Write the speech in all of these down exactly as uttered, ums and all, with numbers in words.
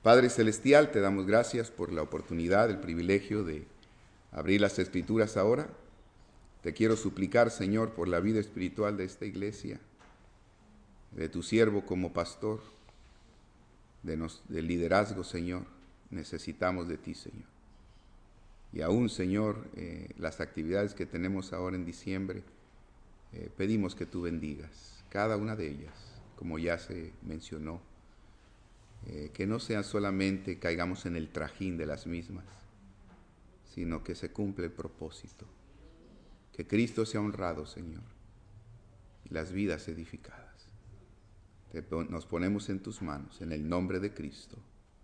Padre Celestial, te damos gracias por la oportunidad, el privilegio de abrir las Escrituras ahora. Te quiero suplicar, Señor, por la vida espiritual de esta iglesia, de tu siervo como pastor, de nos, del liderazgo, Señor. Necesitamos de ti, Señor. Y aún, Señor, eh, las actividades que tenemos ahora en diciembre, eh, pedimos que tú bendigas cada una de ellas, como ya se mencionó. Eh, que no sean solamente caigamos en el trajín de las mismas, sino que se cumple el propósito. Que Cristo sea honrado, Señor, y las vidas edificadas. Te, nos ponemos en tus manos, en el nombre de Cristo.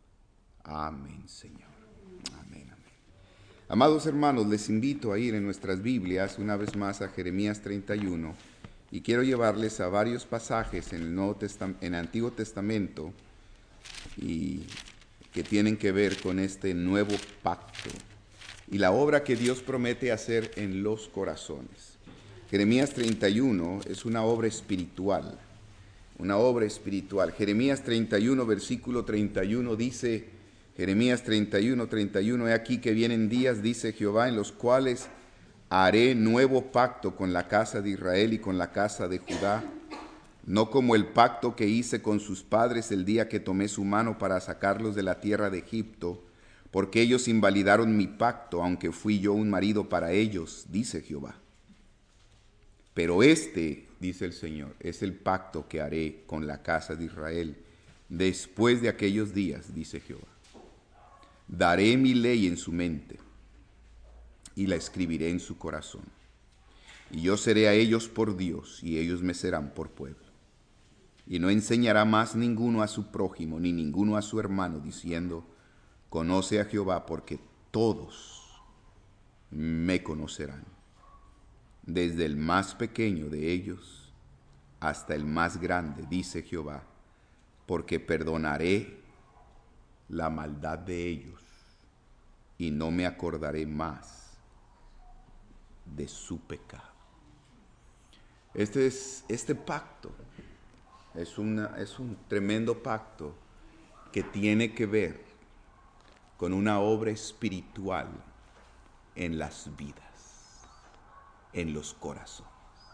Amén, Señor. Amén, amén. Amados hermanos, les invito a ir en nuestras Biblias una vez más a Jeremías treinta y uno, y quiero llevarles a varios pasajes en el, Nuevo Testam- en el Antiguo Testamento, y que tienen que ver con este nuevo pacto y la obra que Dios promete hacer en los corazones. Jeremías treinta y uno es una obra espiritual, una obra espiritual. Jeremías treinta y uno, versículo treinta y uno dice, Jeremías treinta y uno, treinta y uno, he aquí que vienen días, dice Jehová, en los cuales haré nuevo pacto con la casa de Israel y con la casa de Judá, no como el pacto que hice con sus padres el día que tomé su mano para sacarlos de la tierra de Egipto, porque ellos invalidaron mi pacto, aunque fui yo un marido para ellos, dice Jehová. Pero este, dice el Señor, es el pacto que haré con la casa de Israel después de aquellos días, dice Jehová. Daré mi ley en su mente y la escribiré en su corazón. Y yo seré a ellos por Dios y ellos me serán por pueblo. Y no enseñará más ninguno a su prójimo, ni ninguno a su hermano, diciendo, conoce a Jehová, porque todos me conocerán, desde el más pequeño de ellos hasta el más grande, dice Jehová, porque perdonaré la maldad de ellos y no me acordaré más de su pecado. Este es este pacto. Es, una, es un tremendo pacto que tiene que ver con una obra espiritual en las vidas, en los corazones.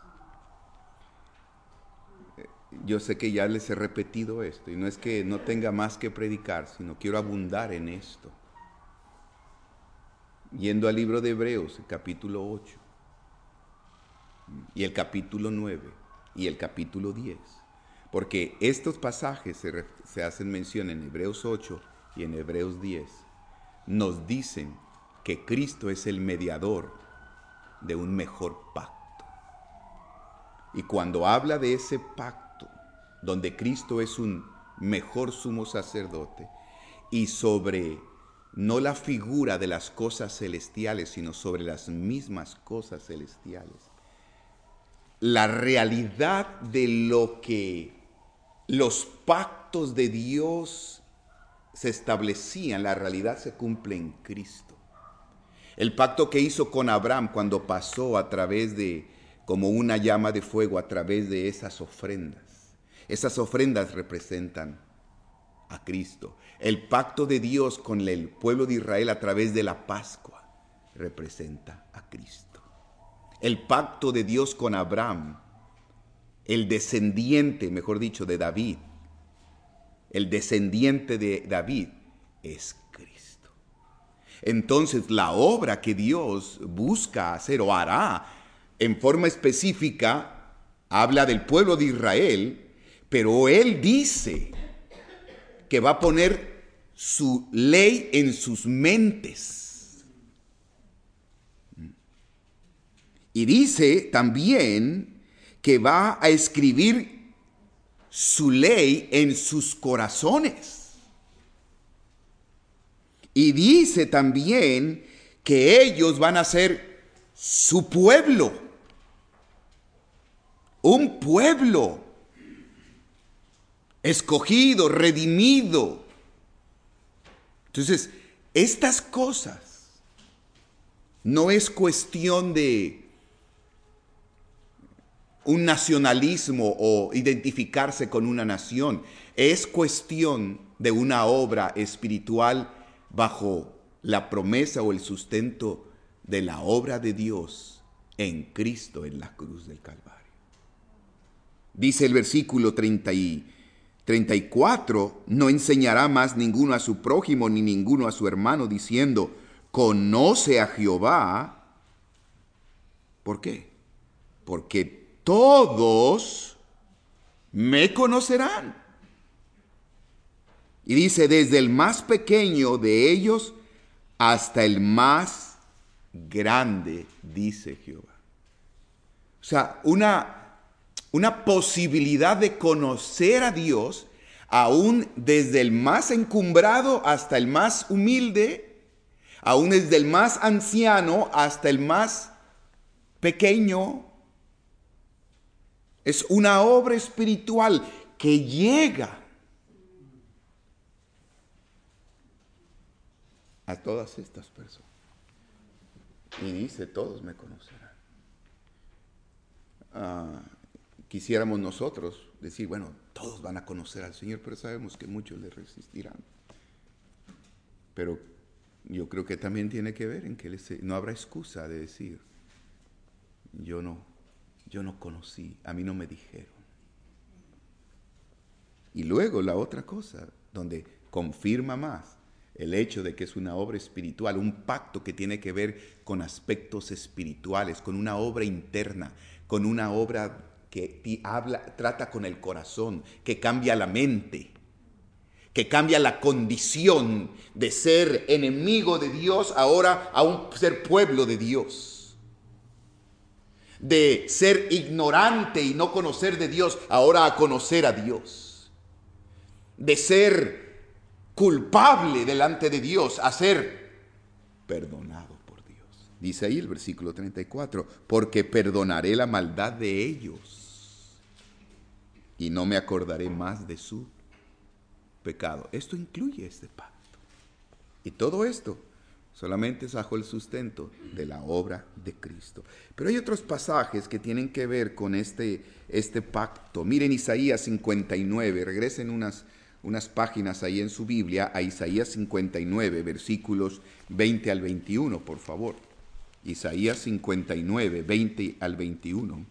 Yo sé que ya les he repetido esto, y no es que no tenga más que predicar, sino quiero abundar en esto. Yendo al libro de Hebreos, el capítulo ocho, y el capítulo nueve, y el capítulo diez. Porque estos pasajes se, se hacen mención en Hebreos ocho y en Hebreos diez. Nos dicen que Cristo es el mediador de un mejor pacto. Y cuando habla de ese pacto, donde Cristo es un mejor sumo sacerdote, y sobre no la figura de las cosas celestiales, sino sobre las mismas cosas celestiales, la realidad de lo que los pactos de Dios se establecían, la realidad se cumple en Cristo. El pacto que hizo con Abraham cuando pasó a través de, como una llama de fuego, a través de esas ofrendas. Esas ofrendas representan a Cristo. El pacto de Dios con el pueblo de Israel a través de la Pascua representa a Cristo. El pacto de Dios con Abraham, el descendiente, mejor dicho, de David, el descendiente de David es Cristo. Entonces, la obra que Dios busca hacer o hará en forma específica, habla del pueblo de Israel, pero Él dice que va a poner su ley en sus mentes. Y dice también que va a escribir su ley en sus corazones. Y dice también que ellos van a ser su pueblo. Un pueblo escogido, redimido. Entonces, estas cosas no es cuestión de un nacionalismo o identificarse con una nación. es cuestión de una obra espiritual bajo la promesa o el sustento de la obra de Dios en Cristo en la cruz del Calvario. Dice el versículo treinta y, treinta y cuatro, no enseñará más ninguno a su prójimo ni ninguno a su hermano diciendo, conoce a Jehová. ¿Por qué? Porque todos me conocerán. Y dice, desde el más pequeño de ellos hasta el más grande, dice Jehová. O sea, una, una posibilidad de conocer a Dios, aún desde el más encumbrado hasta el más humilde, aún desde el más anciano hasta el más pequeño. Es una obra espiritual que llega a todas estas personas. Y dice, todos me conocerán. Ah, quisiéramos nosotros decir, bueno, todos van a conocer al Señor, pero sabemos que muchos le resistirán. Pero yo creo que también tiene que ver en que no habrá excusa de decir, yo no, yo no conocí, a mí no me dijeron. Y luego la otra cosa, donde confirma más el hecho de que es una obra espiritual, un pacto que tiene que ver con aspectos espirituales, con una obra interna, con una obra que habla, trata con el corazón, que cambia la mente, que cambia la condición de ser enemigo de Dios ahora a un ser pueblo de Dios, de ser ignorante y no conocer de Dios ahora a conocer a Dios, de ser culpable delante de Dios a ser perdonado por Dios. Dice ahí el versículo treinta y cuatro, porque perdonaré la maldad de ellos y no me acordaré más de su pecado. Esto incluye este pacto. Y todo esto solamente es bajo el sustento de la obra de Cristo. Pero hay otros pasajes que tienen que ver con este, este pacto. Miren Isaías cincuenta y nueve, regresen unas unas páginas ahí en su Biblia, a Isaías cincuenta y nueve, versículos veinte al veintiuno, por favor. Isaías cincuenta y nueve, veinte al veintiuno.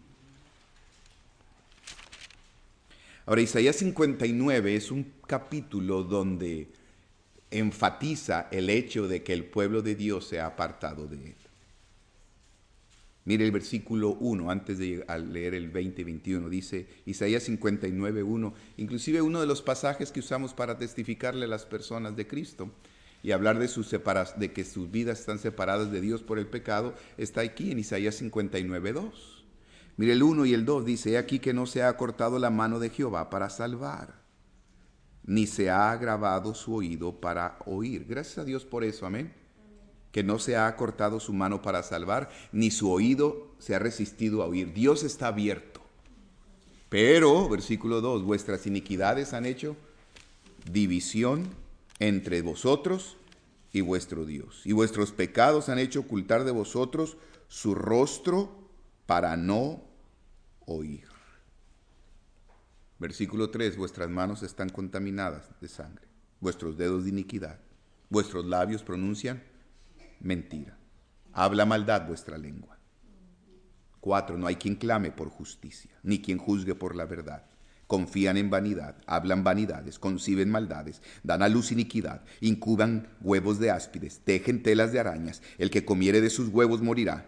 Ahora, Isaías cincuenta y nueve es un capítulo donde enfatiza el hecho de que el pueblo de Dios se ha apartado de él. Mire el versículo uno, antes de leer el veinte y veintiuno, dice Isaías cincuenta y nueve, uno, inclusive uno de los pasajes que usamos para testificarle a las personas de Cristo y hablar de, sus separa- de que sus vidas están separadas de Dios por el pecado, está aquí en Isaías cincuenta y nueve, dos. Mire el uno y el dos, dice, he aquí que no se ha cortado la mano de Jehová para salvar, ni se ha agravado su oído para oír. Gracias a Dios por eso, amén. Que no se ha cortado su mano para salvar, ni su oído se ha resistido a oír. Dios está abierto. Pero, versículo dos, vuestras iniquidades han hecho división entre vosotros y vuestro Dios. Y vuestros pecados han hecho ocultar de vosotros su rostro para no oír. Versículo tres, vuestras manos están contaminadas de sangre, vuestros dedos de iniquidad, vuestros labios pronuncian mentira. Habla maldad vuestra lengua. Cuatro, no hay quien clame por justicia, ni quien juzgue por la verdad. Confían en vanidad, hablan vanidades, conciben maldades, dan a luz iniquidad, incuban huevos de áspides, tejen telas de arañas. El que comiere de sus huevos morirá.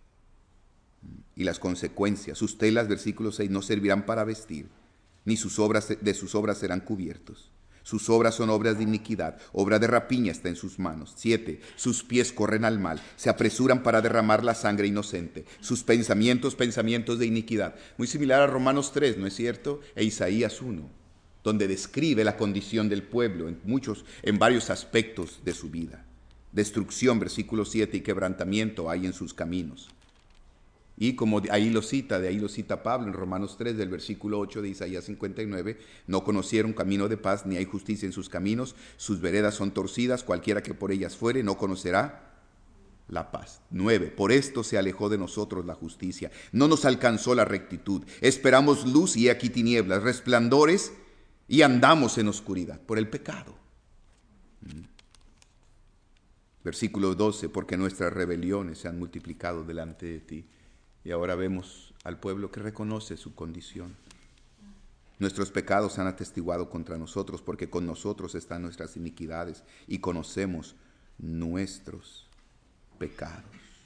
Y las consecuencias, sus telas, versículo seis, no servirán para vestir, ni sus obras de sus obras serán cubiertos. Sus obras son obras de iniquidad, obra de rapiña está en sus manos. Siete, sus pies corren al mal, se apresuran para derramar la sangre inocente. Sus pensamientos, pensamientos de iniquidad. Muy similar a Romanos tres, ¿no es cierto? E Isaías uno, donde describe la condición del pueblo en muchos, en varios aspectos de su vida. Destrucción, versículo siete, y quebrantamiento hay en sus caminos. Y como ahí lo cita, de ahí lo cita Pablo en Romanos tres, del versículo ocho de Isaías cincuenta y nueve, no conocieron camino de paz, ni hay justicia en sus caminos, sus veredas son torcidas, cualquiera que por ellas fuere no conocerá la paz. nueve, por esto se alejó de nosotros la justicia, no nos alcanzó la rectitud, esperamos luz y he aquí tinieblas, resplandores y andamos en oscuridad por el pecado. Versículo doce, porque nuestras rebeliones se han multiplicado delante de ti. Y ahora vemos al pueblo que reconoce su condición. Nuestros pecados han atestiguado contra nosotros, porque con nosotros están nuestras iniquidades y conocemos nuestros pecados.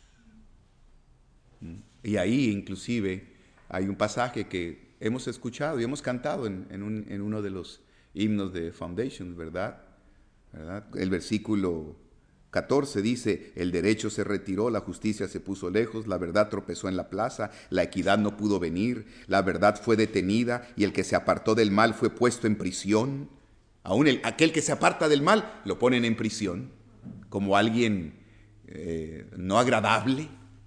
Y ahí inclusive hay un pasaje que hemos escuchado y hemos cantado en, en, un, en uno de los himnos de Foundations, ¿verdad? ¿verdad? El versículo catorce dice, el derecho se retiró, la justicia se puso lejos, la verdad tropezó en la plaza, la equidad no pudo venir, la verdad fue detenida y el que se apartó del mal fue puesto en prisión. Aún el, aquel que se aparta del mal lo ponen en prisión como alguien eh, no agradable.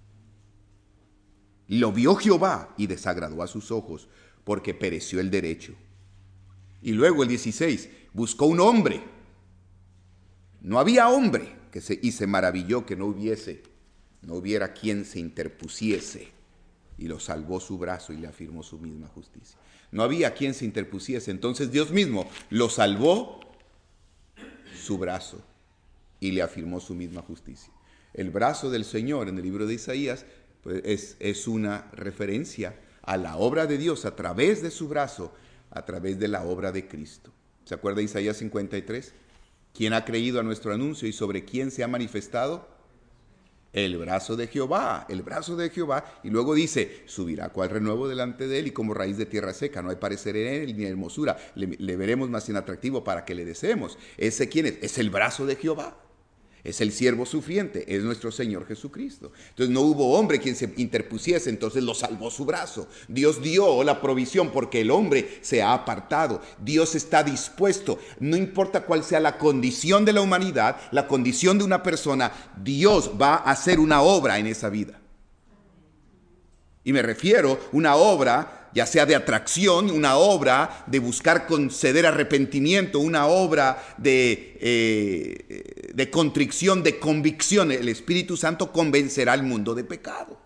Lo vio Jehová y desagradó a sus ojos porque pereció el derecho. Y luego el dieciséis, buscó un hombre. No había hombre. Que se, y se maravilló que no hubiese, no hubiera quien se interpusiese, y lo salvó su brazo y le afirmó su misma justicia. No había quien se interpusiese, entonces Dios mismo lo salvó su brazo y le afirmó su misma justicia. El brazo del Señor en el libro de Isaías pues, es, es una referencia a la obra de Dios a través de su brazo, a través de la obra de Cristo. ¿Se acuerda de Isaías cincuenta y tres? ¿Quién ha creído a nuestro anuncio y sobre quién se ha manifestado? El brazo de Jehová, el brazo de Jehová. Y luego dice, subirá cual renuevo delante de él y como raíz de tierra seca. No hay parecer en él ni hermosura. Le, le veremos más inatractivo para que le deseemos. ¿Ese quién es? Es el brazo de Jehová. Es el siervo sufriente, es nuestro Señor Jesucristo. Entonces no hubo hombre quien se interpusiese, entonces lo salvó su brazo. Dios dio la provisión porque el hombre se ha apartado. Dios está dispuesto, no importa cuál sea la condición de la humanidad, la condición de una persona, Dios va a hacer una obra en esa vida. Y me refiero a una obra ya sea de atracción, una obra de buscar conceder arrepentimiento, una obra de, eh, de contrición, de convicción. El Espíritu Santo convencerá al mundo de pecado.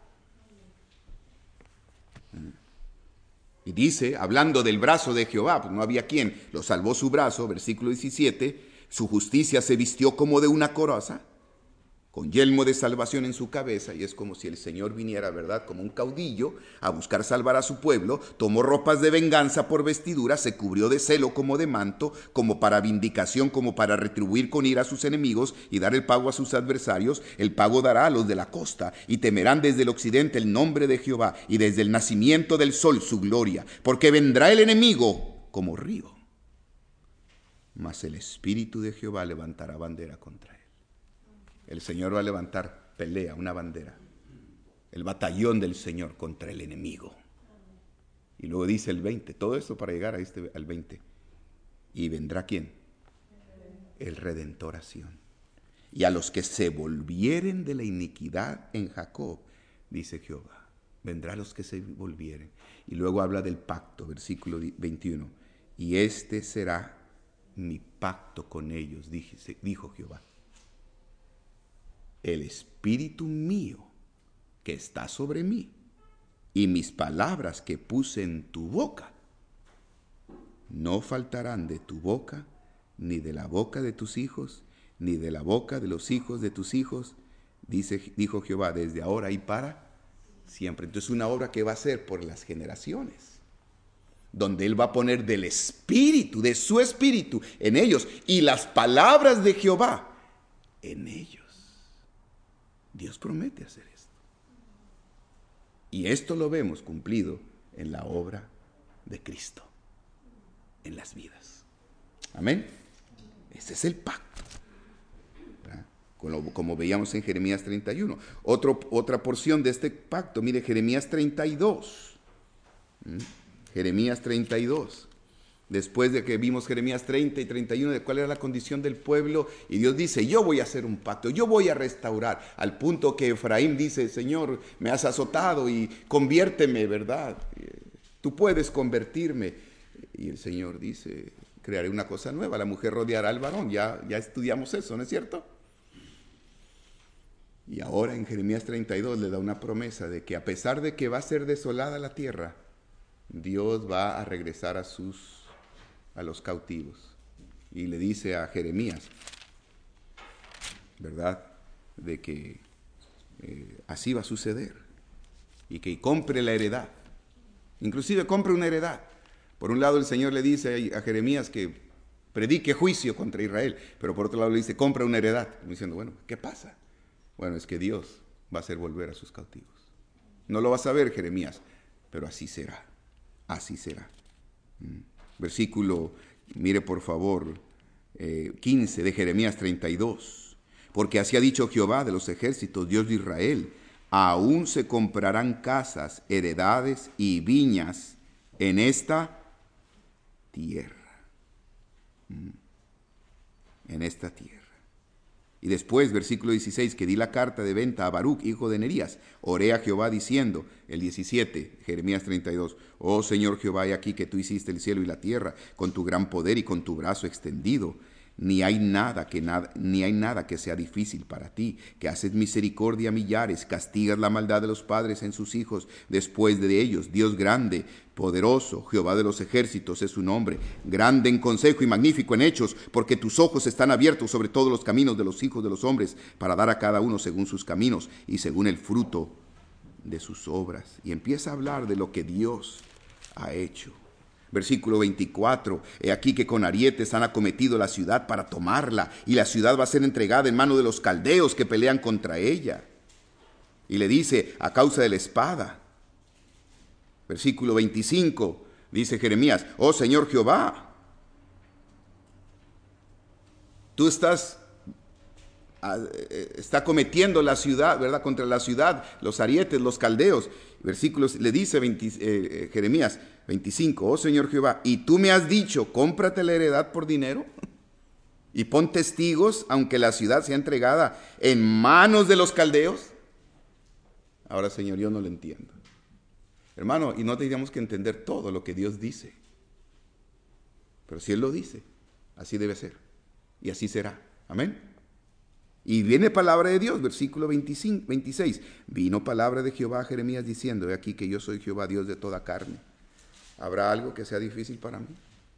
Y dice, hablando del brazo de Jehová, pues no había quien, lo salvó su brazo, versículo diecisiete, su justicia se vistió como de una coraza, con yelmo de salvación en su cabeza, y es como si el Señor viniera, ¿verdad?, como un caudillo a buscar salvar a su pueblo. Tomó ropas de venganza por vestidura, se cubrió de celo como de manto, como para vindicación, como para retribuir con ira a sus enemigos y dar el pago a sus adversarios. El pago dará a los de la costa, y temerán desde el occidente el nombre de Jehová, y desde el nacimiento del sol su gloria, porque vendrá el enemigo como río, mas el Espíritu de Jehová levantará bandera contra él. El Señor va a levantar pelea, una bandera. El batallón del Señor contra el enemigo. Y luego dice el veinte, todo esto para llegar a este, al veinte. ¿Y vendrá quién? El Redentor a Sión. Y a los que se volvieren de la iniquidad en Jacob, dice Jehová. Vendrá a los que se volvieren. Y luego habla del pacto, versículo veintiuno. Y este será mi pacto con ellos, dijo Jehová. El espíritu mío que está sobre mí y mis palabras que puse en tu boca no faltarán de tu boca, ni de la boca de tus hijos, ni de la boca de los hijos de tus hijos, dice, dijo Jehová, desde ahora y para siempre. Entonces una obra que va a ser por las generaciones, donde Él va a poner del espíritu, de su espíritu en ellos, y las palabras de Jehová en ellos. Dios promete hacer esto. Y esto lo vemos cumplido en la obra de Cristo, en las vidas. Amén. Ese es el pacto. Como, como veíamos en Jeremías treinta y uno. Otro, otra porción de este pacto, mire, Jeremías treinta y dos. ¿Mm? Jeremías treinta y dos. Después de que vimos Jeremías treinta y treinta y uno, de cuál era la condición del pueblo, y Dios dice, yo voy a hacer un pacto, yo voy a restaurar, al punto que Efraín dice, Señor, me has azotado y conviérteme, ¿verdad? Tú puedes convertirme. Y el Señor dice, crearé una cosa nueva, la mujer rodeará al varón, ya, ya estudiamos eso, ¿no es cierto? Y ahora en Jeremías treinta y dos le da una promesa de que a pesar de que va a ser desolada la tierra, Dios va a regresar a sus a los cautivos. Y le dice a Jeremías, ¿verdad?, de que eh, así va a suceder. Y que compre la heredad. Inclusive compre una heredad. Por un lado el Señor le dice a Jeremías que predique juicio contra Israel, pero por otro lado le dice, compra una heredad. Diciendo, bueno, ¿qué pasa? Bueno, es que Dios va a hacer volver a sus cautivos. No lo vas a ver, Jeremías, pero así será. Así será. Versículo, mire por favor, eh, quince de Jeremías treinta y dos. Porque así ha dicho Jehová de los ejércitos, Dios de Israel, aún se comprarán casas, heredades y viñas en esta tierra. En esta tierra. Y después, versículo dieciséis, que di la carta de venta a Baruch, hijo de Nerías. Oré a Jehová diciendo, el diecisiete, Jeremías treinta y dos, oh Señor Jehová, he aquí que tú hiciste el cielo y la tierra con tu gran poder y con tu brazo extendido. Ni hay nada que nada, ni hay nada que sea difícil para ti, que haces misericordia a millares, castigas la maldad de los padres en sus hijos después de ellos. Dios grande, poderoso, Jehová de los ejércitos es su nombre, grande en consejo y magnífico en hechos, porque tus ojos están abiertos sobre todos los caminos de los hijos de los hombres, para dar a cada uno según sus caminos y según el fruto de sus obras. Y empieza a hablar de lo que Dios ha hecho. Versículo veinticuatro, he aquí que con arietes han acometido la ciudad para tomarla, y la ciudad va a ser entregada en mano de los caldeos que pelean contra ella. Y le dice, a causa de la espada. Versículo veinticinco, dice Jeremías, oh Señor Jehová, tú estás, está cometiendo la ciudad, ¿verdad?, contra la ciudad, los arietes, los caldeos. Versículos, le dice veinte, eh, Jeremías veinticinco, oh Señor Jehová, y tú me has dicho, cómprate la heredad por dinero y pon testigos, aunque la ciudad sea entregada en manos de los caldeos. Ahora, Señor, yo no lo entiendo. Hermano, y no tendríamos que entender todo lo que Dios dice. Pero si Él lo dice, así debe ser. Y así será. Amén. Y viene palabra de Dios, versículo veinticinco, veintiséis. Vino palabra de Jehová a Jeremías diciendo, he aquí que yo soy Jehová, Dios de toda carne. ¿Habrá algo que sea difícil para mí?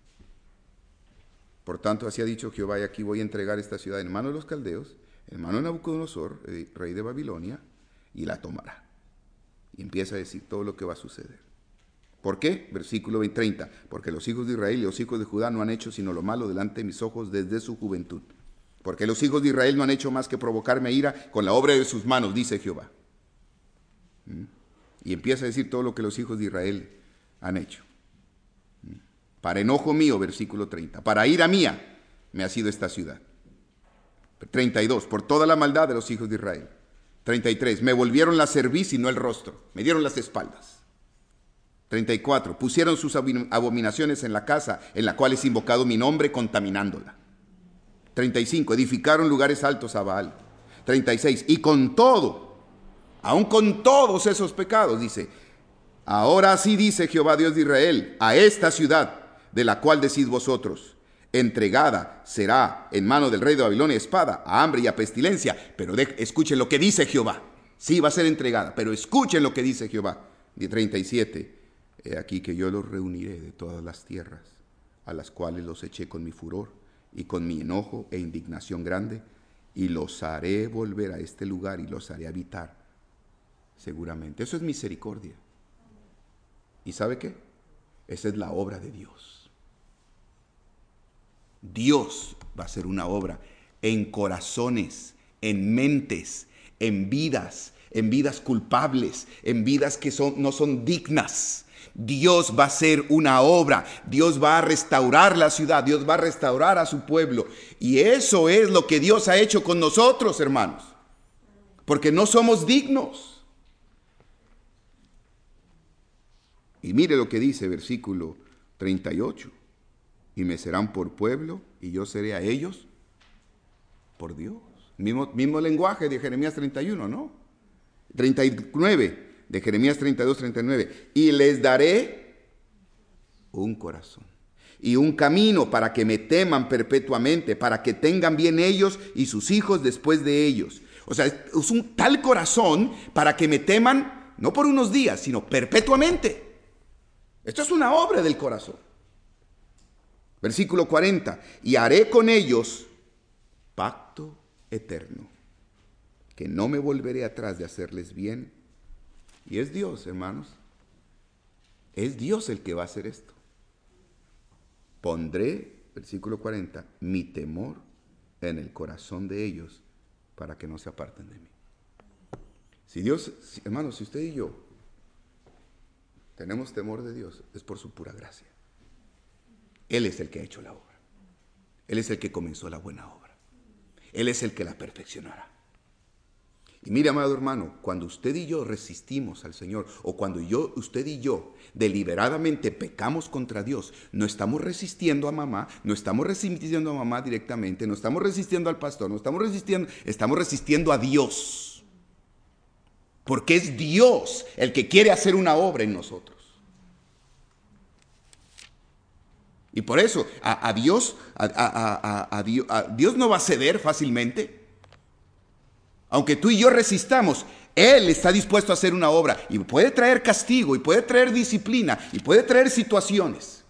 Por tanto, así ha dicho Jehová, y aquí voy a entregar esta ciudad en mano de los caldeos, en mano de Nabucodonosor, rey de Babilonia, y la tomará. Y empieza a decir todo lo que va a suceder. ¿Por qué? Versículo treinta. Porque los hijos de Israel y los hijos de Judá no han hecho sino lo malo delante de mis ojos desde su juventud. Porque los hijos de Israel no han hecho más que provocarme ira con la obra de sus manos, dice Jehová. ¿Mm? Y empieza a decir todo lo que los hijos de Israel han hecho. ¿Mm? Para enojo mío, versículo treinta. Para ira mía me ha sido esta ciudad. treinta y dos. Por toda la maldad de los hijos de Israel. treinta y tres. Me volvieron la cerviz y no el rostro. Me dieron las espaldas. treinta y cuatro. Pusieron sus abominaciones en la casa en la cual es invocado mi nombre, contaminándola. treinta y cinco. Edificaron lugares altos a Baal. treinta y seis. Y con todo, aún con todos esos pecados, dice, ahora sí dice Jehová Dios de Israel, a esta ciudad de la cual decís vosotros, entregada será en mano del rey de Babilonia espada, a hambre y a pestilencia. Pero de, escuchen lo que dice Jehová. Sí, va a ser entregada, pero escuchen lo que dice Jehová. De treinta y siete. He aquí que yo los reuniré de todas las tierras, a las cuales los eché con mi furor y con mi enojo e indignación grande, y los haré volver a este lugar y los haré habitar seguramente. Eso es misericordia. ¿Y sabe qué? Esa es la obra de Dios. Dios va a hacer una obra en corazones, en mentes, en vidas, en vidas culpables, en vidas que son, no son dignas. Dios va a hacer una obra, Dios va a restaurar la ciudad, Dios va a restaurar a su pueblo. Y eso es lo que Dios ha hecho con nosotros, hermanos, porque no somos dignos. Y mire lo que dice versículo treinta y ocho. Y me serán por pueblo, y yo seré a ellos por Dios. Mismo, mismo lenguaje de Jeremías treinta y uno, ¿no? treinta y nueve. De Jeremías treinta y dos, treinta y nueve. Y les daré un corazón y un camino para que me teman perpetuamente, para que tengan bien ellos y sus hijos después de ellos. O sea, es un tal corazón para que me teman, no por unos días, sino perpetuamente. Esto es una obra del corazón. Versículo cuarenta. Y haré con ellos pacto eterno, que no me volveré atrás de hacerles bien. Y es Dios, hermanos. Es Dios el que va a hacer esto. Pondré, versículo cuarenta, mi temor en el corazón de ellos para que no se aparten de mí. Si Dios, hermanos, si usted y yo tenemos temor de Dios, es por su pura gracia. Él es el que ha hecho la obra. Él es el que comenzó la buena obra. Él es el que la perfeccionará. Y mire, amado hermano, cuando usted y yo resistimos al Señor, o cuando yo, usted y yo deliberadamente pecamos contra Dios, no estamos resistiendo a mamá, no estamos resistiendo a mamá directamente, no estamos resistiendo al pastor, no estamos resistiendo, estamos resistiendo a Dios. Porque es Dios el que quiere hacer una obra en nosotros. Y por eso a, a, Dios, a, a, a, a, Dios, a Dios no va a ceder fácilmente. Aunque tú y yo resistamos, Él está dispuesto a hacer una obra. Y puede traer castigo, y puede traer disciplina, y puede traer situaciones.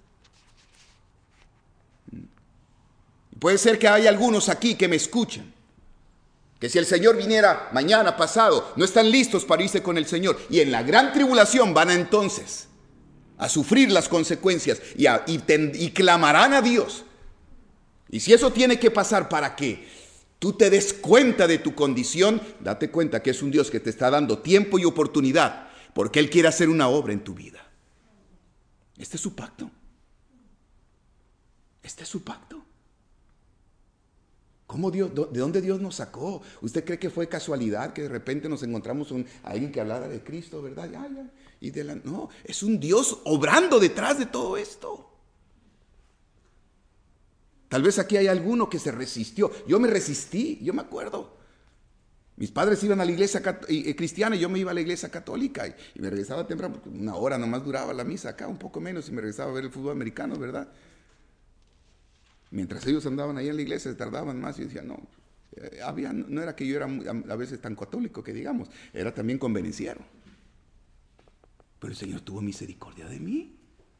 Puede ser que haya algunos aquí que me escuchan, que si el Señor viniera mañana, pasado, no están listos para irse con el Señor. Y en la gran tribulación van a entonces a sufrir las consecuencias y, a, y, ten, y clamarán a Dios. Y si eso tiene que pasar para que tú te des cuenta de tu condición, date cuenta que es un Dios que te está dando tiempo y oportunidad, porque Él quiere hacer una obra en tu vida. Este es su pacto. Este es su pacto. ¿Cómo Dios, ¿De dónde Dios nos sacó? ¿Usted cree que fue casualidad que de repente nos encontramos un, a alguien que hablara de Cristo, verdad? Ya, ya, y de la, no, es un Dios obrando detrás de todo esto. Tal vez aquí hay alguno que se resistió. Yo me resistí, yo me acuerdo. Mis padres iban a la iglesia cristiana y yo me iba a la iglesia católica. Y, y me regresaba temprano, porque una hora nomás duraba la misa acá, un poco menos, y me regresaba a ver el fútbol americano, ¿verdad? Mientras ellos andaban ahí en la iglesia, se tardaban más. Y yo decía, no, eh, había, no era que yo era a veces tan católico que digamos, era también convenenciero. Pero el Señor tuvo misericordia de mí.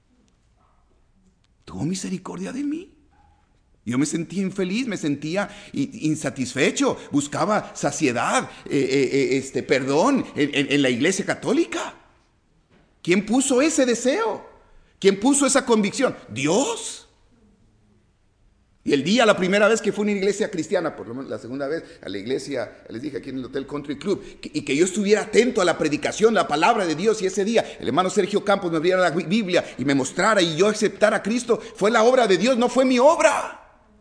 Tuvo misericordia de mí. Yo me sentía infeliz, me sentía insatisfecho, buscaba saciedad, eh, eh, este, perdón en, en, en la iglesia católica. ¿Quién puso ese deseo? ¿Quién puso esa convicción? Dios. Y el día, la primera vez que fui a una iglesia cristiana, por lo menos la segunda vez, a la iglesia, les dije aquí en el Hotel Country Club, que, y que yo estuviera atento a la predicación, la palabra de Dios, y ese día el hermano Sergio Campos me abriera la Biblia y me mostrara y yo aceptara a Cristo, fue la obra de Dios, no fue mi obra.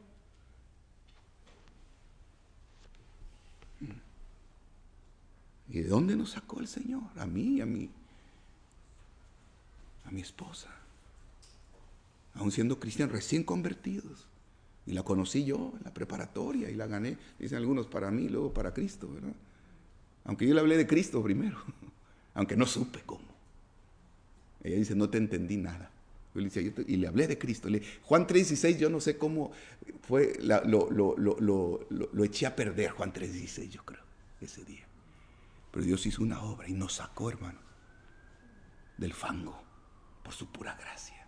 ¿Y de dónde nos sacó el Señor? A mí y a mí, a mi esposa, aún siendo cristianos, recién convertidos. Y la conocí yo en la preparatoria y la gané, dicen algunos, para mí, luego para Cristo, ¿verdad? Aunque yo le hablé de Cristo primero, aunque no supe cómo. Ella dice, no te entendí nada. Yo le decía, yo te, y le hablé de Cristo. Le, Juan tres dieciséis, yo no sé cómo fue, la, lo, lo, lo, lo, lo, lo eché a perder, Juan tres dieciséis, yo creo, ese día. Pero Dios hizo una obra y nos sacó, hermano, del fango por su pura gracia.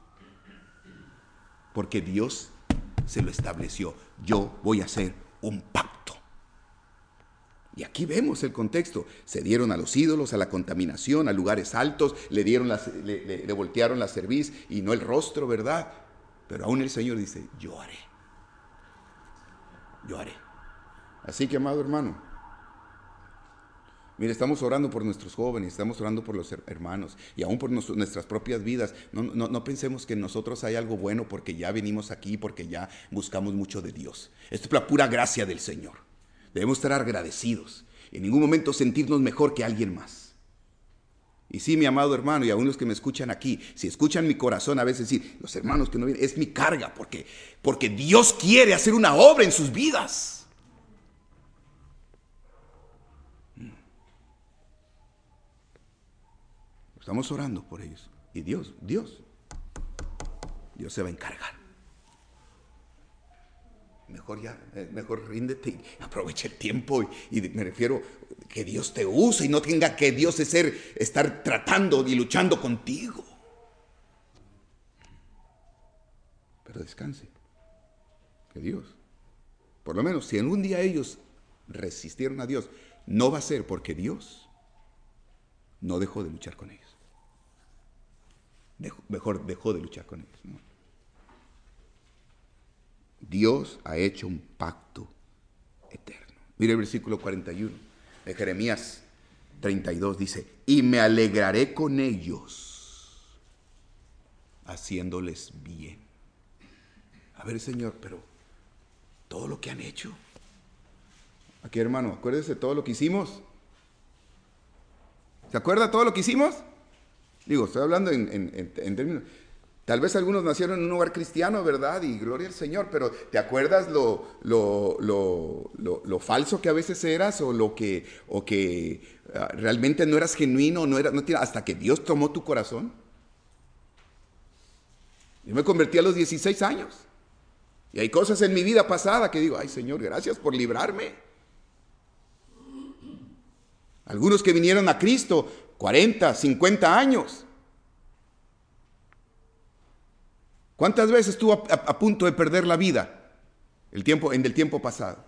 Porque Dios se lo estableció. Yo voy a hacer un pacto. Y aquí vemos el contexto. Se dieron a los ídolos, a la contaminación, a lugares altos, le dieron las, le, le, le voltearon la cerviz y no el rostro, ¿verdad? Pero aún el Señor dice, yo haré. Yo haré. Así que, amado hermano, mire, estamos orando por nuestros jóvenes, estamos orando por los hermanos y aún por nos, nuestras propias vidas. No, no, no pensemos que en nosotros hay algo bueno porque ya venimos aquí, porque ya buscamos mucho de Dios. Esto es la pura gracia del Señor. Debemos estar agradecidos y en ningún momento sentirnos mejor que alguien más. Y sí, mi amado hermano, y aún los que me escuchan aquí, si escuchan mi corazón a veces decir, los hermanos que no vienen, es mi carga, porque, porque Dios quiere hacer una obra en sus vidas. Estamos orando por ellos. Y Dios, Dios, Dios se va a encargar. Mejor ya, mejor ríndete y aprovecha el tiempo. Y, y me refiero que Dios te use y no tenga que Dios ser, estar tratando y luchando contigo. descanse que Dios. Por lo menos, si en un día ellos resistieron a Dios, no va a ser porque Dios no dejó de luchar con ellos. Dejó, mejor dejó de luchar con ellos, ¿no? Dios ha hecho un pacto eterno. Mire el versículo cuarenta y uno de Jeremías treinta y dos, dice: y me alegraré con ellos, haciéndoles bien. A ver, Señor, pero todo lo que han hecho. Aquí, hermano, acuérdese de todo lo que hicimos. ¿Se acuerda todo lo que hicimos? Digo, estoy hablando en, en, en, en términos... Tal vez algunos nacieron en un hogar cristiano, ¿verdad? Y gloria al Señor, pero ¿te acuerdas lo, lo, lo, lo, lo falso que a veces eras? O lo que, o que uh, realmente no eras genuino, no era, no te, hasta que Dios tomó tu corazón. Yo me convertí a los dieciséis años. Y hay cosas en mi vida pasada que digo, ay Señor, gracias por librarme. Algunos que vinieron a Cristo, cuarenta, cincuenta años. ¿Cuántas veces estuvo a, a, a punto de perder la vida el tiempo, en el tiempo pasado?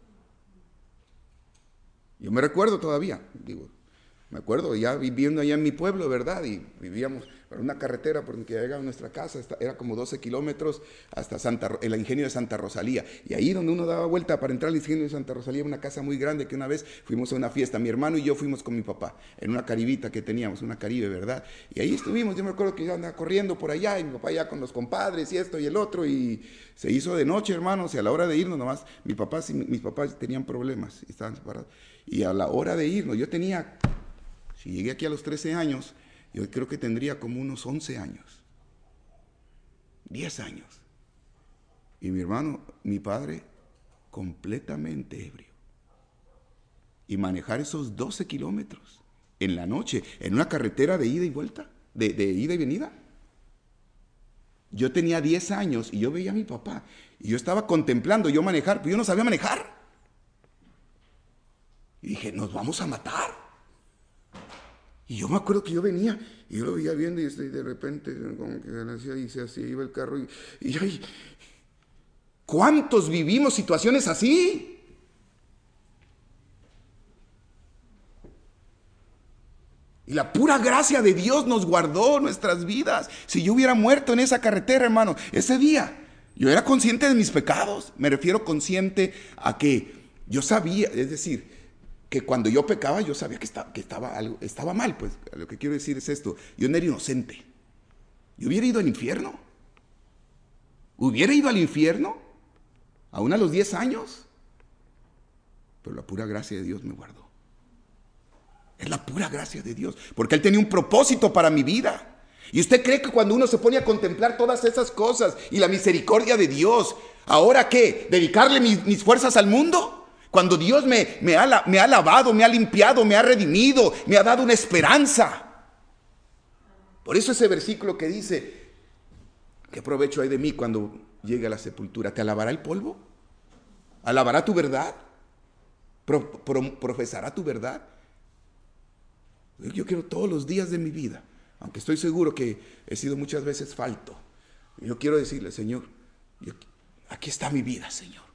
Yo me recuerdo todavía, digo, me acuerdo ya viviendo allá en mi pueblo, ¿verdad? Y vivíamos por una carretera por donde llegaba a nuestra casa, era como doce kilómetros hasta Santa, el ingenio de Santa Rosalía. Y ahí donde uno daba vuelta para entrar al ingenio de Santa Rosalía, una casa muy grande que una vez fuimos a una fiesta, mi hermano y yo fuimos con mi papá, en una caribita que teníamos, una Caribe, ¿verdad? Y ahí estuvimos, yo me acuerdo que yo andaba corriendo por allá, y mi papá ya con los compadres y esto y el otro, y se hizo de noche, hermanos, y a la hora de irnos nomás, mi papá, mis papás tenían problemas, y estaban separados. Y a la hora de irnos, yo tenía... Si llegué aquí a los trece años, yo creo que tendría como unos once años, diez años. Y mi hermano, mi padre, completamente ebrio. Y manejar esos doce kilómetros en la noche, en una carretera de ida y vuelta, de, de ida y venida. Yo tenía diez años y yo veía a mi papá. Y yo estaba contemplando yo manejar, pero yo no sabía manejar. Y dije, nos vamos a matar. Y yo me acuerdo que yo venía, y yo lo veía viendo, y de repente, como que hacía, y se hacía, iba el carro, y, y yo, y, ¿cuántos vivimos situaciones así? Y la pura gracia de Dios nos guardó nuestras vidas. Si yo hubiera muerto en esa carretera, hermano, ese día, yo era consciente de mis pecados. Me refiero consciente a que yo sabía, es decir, que cuando yo pecaba, yo sabía que estaba, que estaba, algo, estaba mal. Pues lo que quiero decir es esto: yo no era inocente. Yo hubiera ido al infierno. Hubiera ido al infierno, aún a los diez años. Pero la pura gracia de Dios me guardó. Es la pura gracia de Dios, porque Él tenía un propósito para mi vida. ¿Y usted cree que cuando uno se pone a contemplar todas esas cosas y la misericordia de Dios, ahora qué? ¿Dedicarle mis, mis fuerzas al mundo? Cuando Dios me, me, ha, me ha lavado, me ha limpiado, me ha redimido, me ha dado una esperanza. Por eso ese versículo que dice, ¿qué provecho hay de mí cuando llegue a la sepultura? ¿Te alabará el polvo? ¿Alabará tu verdad? ¿Pro, pro, ¿Profesará tu verdad? Yo quiero todos los días de mi vida, aunque estoy seguro que he sido muchas veces falto, yo quiero decirle, Señor, yo, aquí está mi vida, Señor.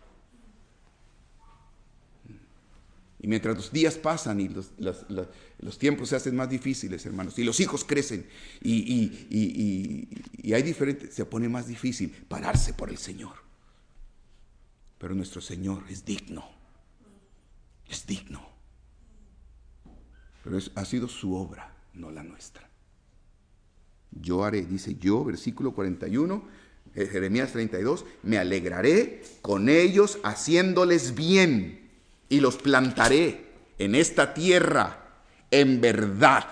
Y mientras los días pasan y los, los, los, los tiempos se hacen más difíciles, hermanos, y los hijos crecen y, y, y, y, y hay diferentes, se pone más difícil pararse por el Señor. Pero nuestro Señor es digno, es digno. Pero es, ha sido su obra, no la nuestra. Yo haré, dice yo, versículo cuarenta y uno, eh, Jeremías treinta y dos, me alegraré con ellos haciéndoles bien. Y los plantaré en esta tierra en verdad.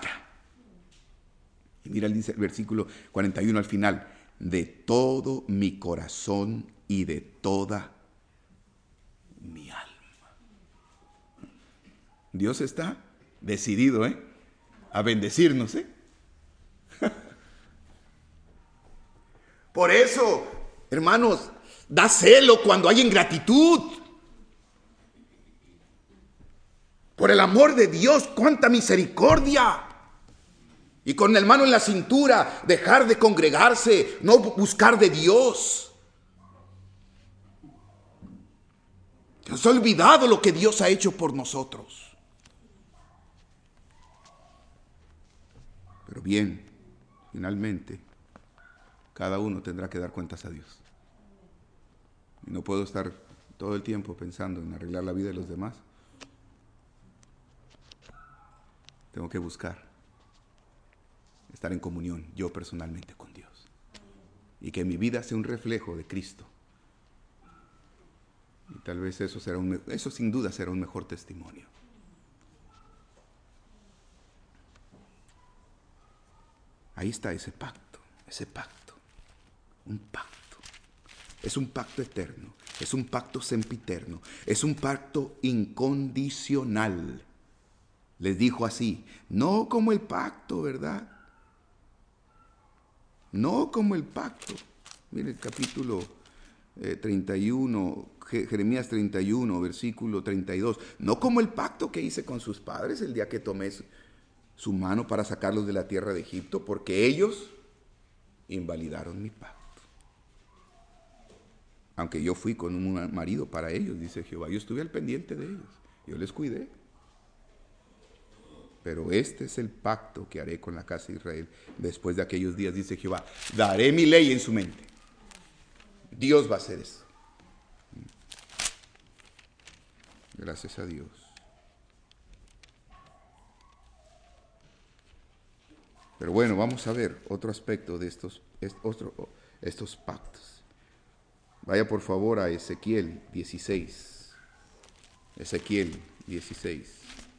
Y mira, dice el versículo cuarenta y uno al final, de todo mi corazón y de toda mi alma. Dios está decidido, ¿eh? A bendecirnos, ¿eh? Por eso, hermanos, da celo cuando hay ingratitud. Por el amor de Dios, cuánta misericordia. Y con la mano en la cintura, dejar de congregarse, no buscar de Dios. Se nos ha olvidado lo que Dios ha hecho por nosotros. Pero bien, finalmente, cada uno tendrá que dar cuentas a Dios. Y no puedo estar todo el tiempo pensando en arreglar la vida de los demás. Tengo que buscar estar en comunión yo personalmente con Dios. Y que mi vida sea un reflejo de Cristo. Y tal vez eso será un, eso sin duda será un mejor testimonio. Ahí está ese pacto, ese pacto, un pacto. Es un pacto eterno, es un pacto sempiterno, es un pacto incondicional. Les dijo así, no como el pacto, ¿verdad? No como el pacto. Mire el capítulo eh, treinta y uno, Jeremías treinta y uno, versículo treinta y dos. No como el pacto que hice con sus padres el día que tomé su mano para sacarlos de la tierra de Egipto, porque ellos invalidaron mi pacto. Aunque yo fui con un marido para ellos, dice Jehová, yo estuve al pendiente de ellos, yo les cuidé. Pero este es el pacto que haré con la casa de Israel después de aquellos días, dice Jehová. Daré mi ley en su mente. Dios va a hacer eso. Gracias a Dios. Pero bueno, vamos a ver otro aspecto de estos, otro, estos pactos. Vaya por favor a Ezequiel dieciséis. Ezequiel dieciséis.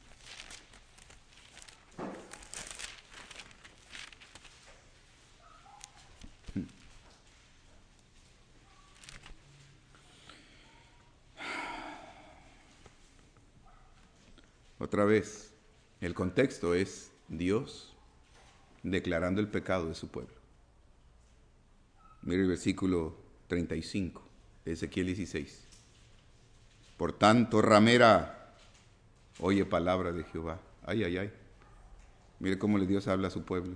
Otra vez, el contexto es Dios declarando el pecado de su pueblo. Mire el versículo treinta y cinco de Ezequiel dieciséis. Por tanto, ramera, oye palabra de Jehová. Ay, ay, ay. Mire cómo Dios habla a su pueblo.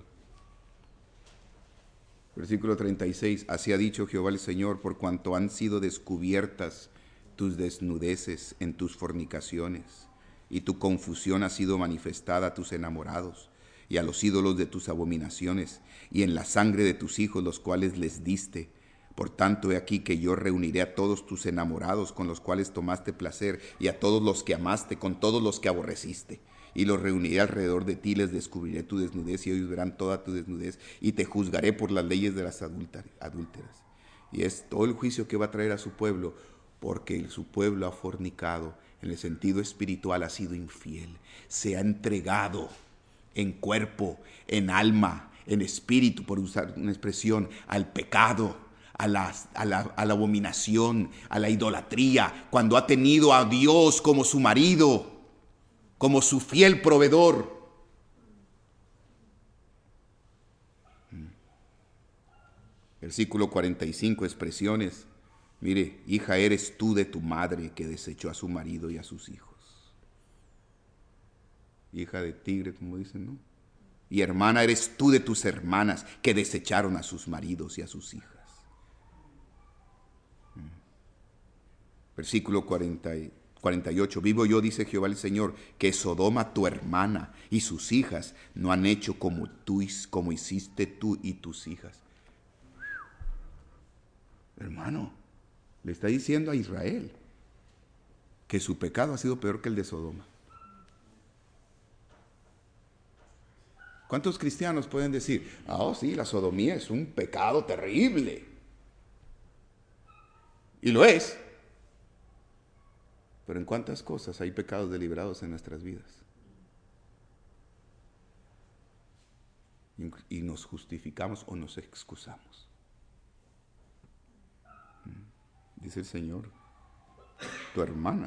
Versículo treinta y seis. Así ha dicho Jehová el Señor, por cuanto han sido descubiertas tus desnudeces en tus fornicaciones, y tu confusión ha sido manifestada a tus enamorados, y a los ídolos de tus abominaciones, y en la sangre de tus hijos, los cuales les diste. Por tanto, he aquí que yo reuniré a todos tus enamorados con los cuales tomaste placer, y a todos los que amaste con todos los que aborreciste. Y los reuniré alrededor de ti, les descubriré tu desnudez, y ellos verán toda tu desnudez, y te juzgaré por las leyes de las adúlteras. Y es todo el juicio que va a traer a su pueblo, porque su pueblo ha fornicado, en el sentido espiritual ha sido infiel, se ha entregado en cuerpo, en alma, en espíritu, por usar una expresión, al pecado, a la, a la, a la abominación, a la idolatría, cuando ha tenido a Dios como su marido, como su fiel proveedor. Versículo cuarenta y cinco, expresiones. Mire, hija eres tú de tu madre que desechó a su marido y a sus hijos. Hija de tigre, como dicen, ¿no? Y hermana eres tú de tus hermanas que desecharon a sus maridos y a sus hijas. Versículo cuarenta y, cuarenta y ocho. Vivo yo, dice Jehová el Señor, que Sodoma tu hermana y sus hijas no han hecho como tú, como hiciste tú y tus hijas. Hermano, le está diciendo a Israel que su pecado ha sido peor que el de Sodoma. ¿Cuántos cristianos pueden decir, ah, oh, sí, la sodomía es un pecado terrible? Y lo es. Pero ¿en cuántas cosas hay pecados deliberados en nuestras vidas? Y nos justificamos o nos excusamos. Dice el Señor, tu hermana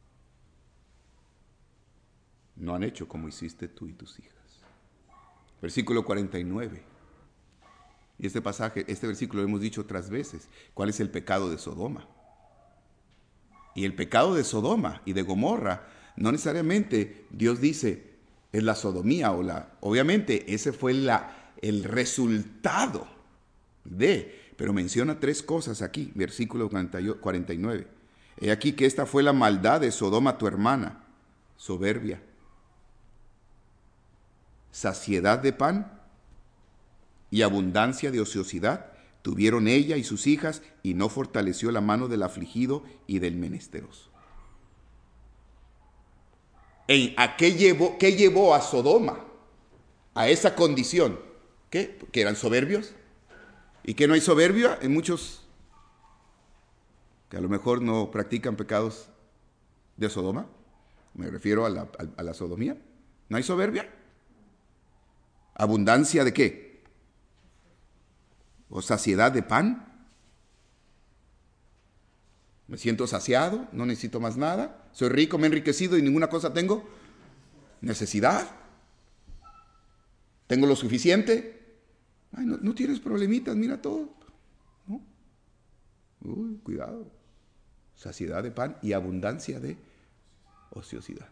no han hecho como hiciste tú y tus hijas. Versículo cuarenta y nueve. Y este pasaje, este versículo lo hemos dicho otras veces. ¿Cuál es el pecado de Sodoma? Y el pecado de Sodoma y de Gomorra, no necesariamente Dios dice, es la sodomía o la... Obviamente ese fue la, el resultado de... Pero menciona tres cosas aquí, versículo cuarenta y nueve. He aquí que esta fue la maldad de Sodoma tu hermana, soberbia, saciedad de pan y abundancia de ociosidad tuvieron ella y sus hijas, y no fortaleció la mano del afligido y del menesteroso. ¿En, ¿A qué llevó, qué llevó a Sodoma a esa condición? ¿Qué? ¿Que eran soberbios? ¿Y que no hay soberbia en muchos que a lo mejor no practican pecados de Sodoma? Me refiero a la, a, a la sodomía. ¿No hay soberbia? ¿Abundancia de qué? ¿O saciedad de pan? Me siento saciado, no necesito más nada. Soy rico, me he enriquecido y ninguna cosa tengo necesidad. ¿Tengo lo suficiente? Ay, no, no tienes problemitas, mira todo. ¿No? Uy, cuidado. Saciedad de pan y abundancia de ociosidad.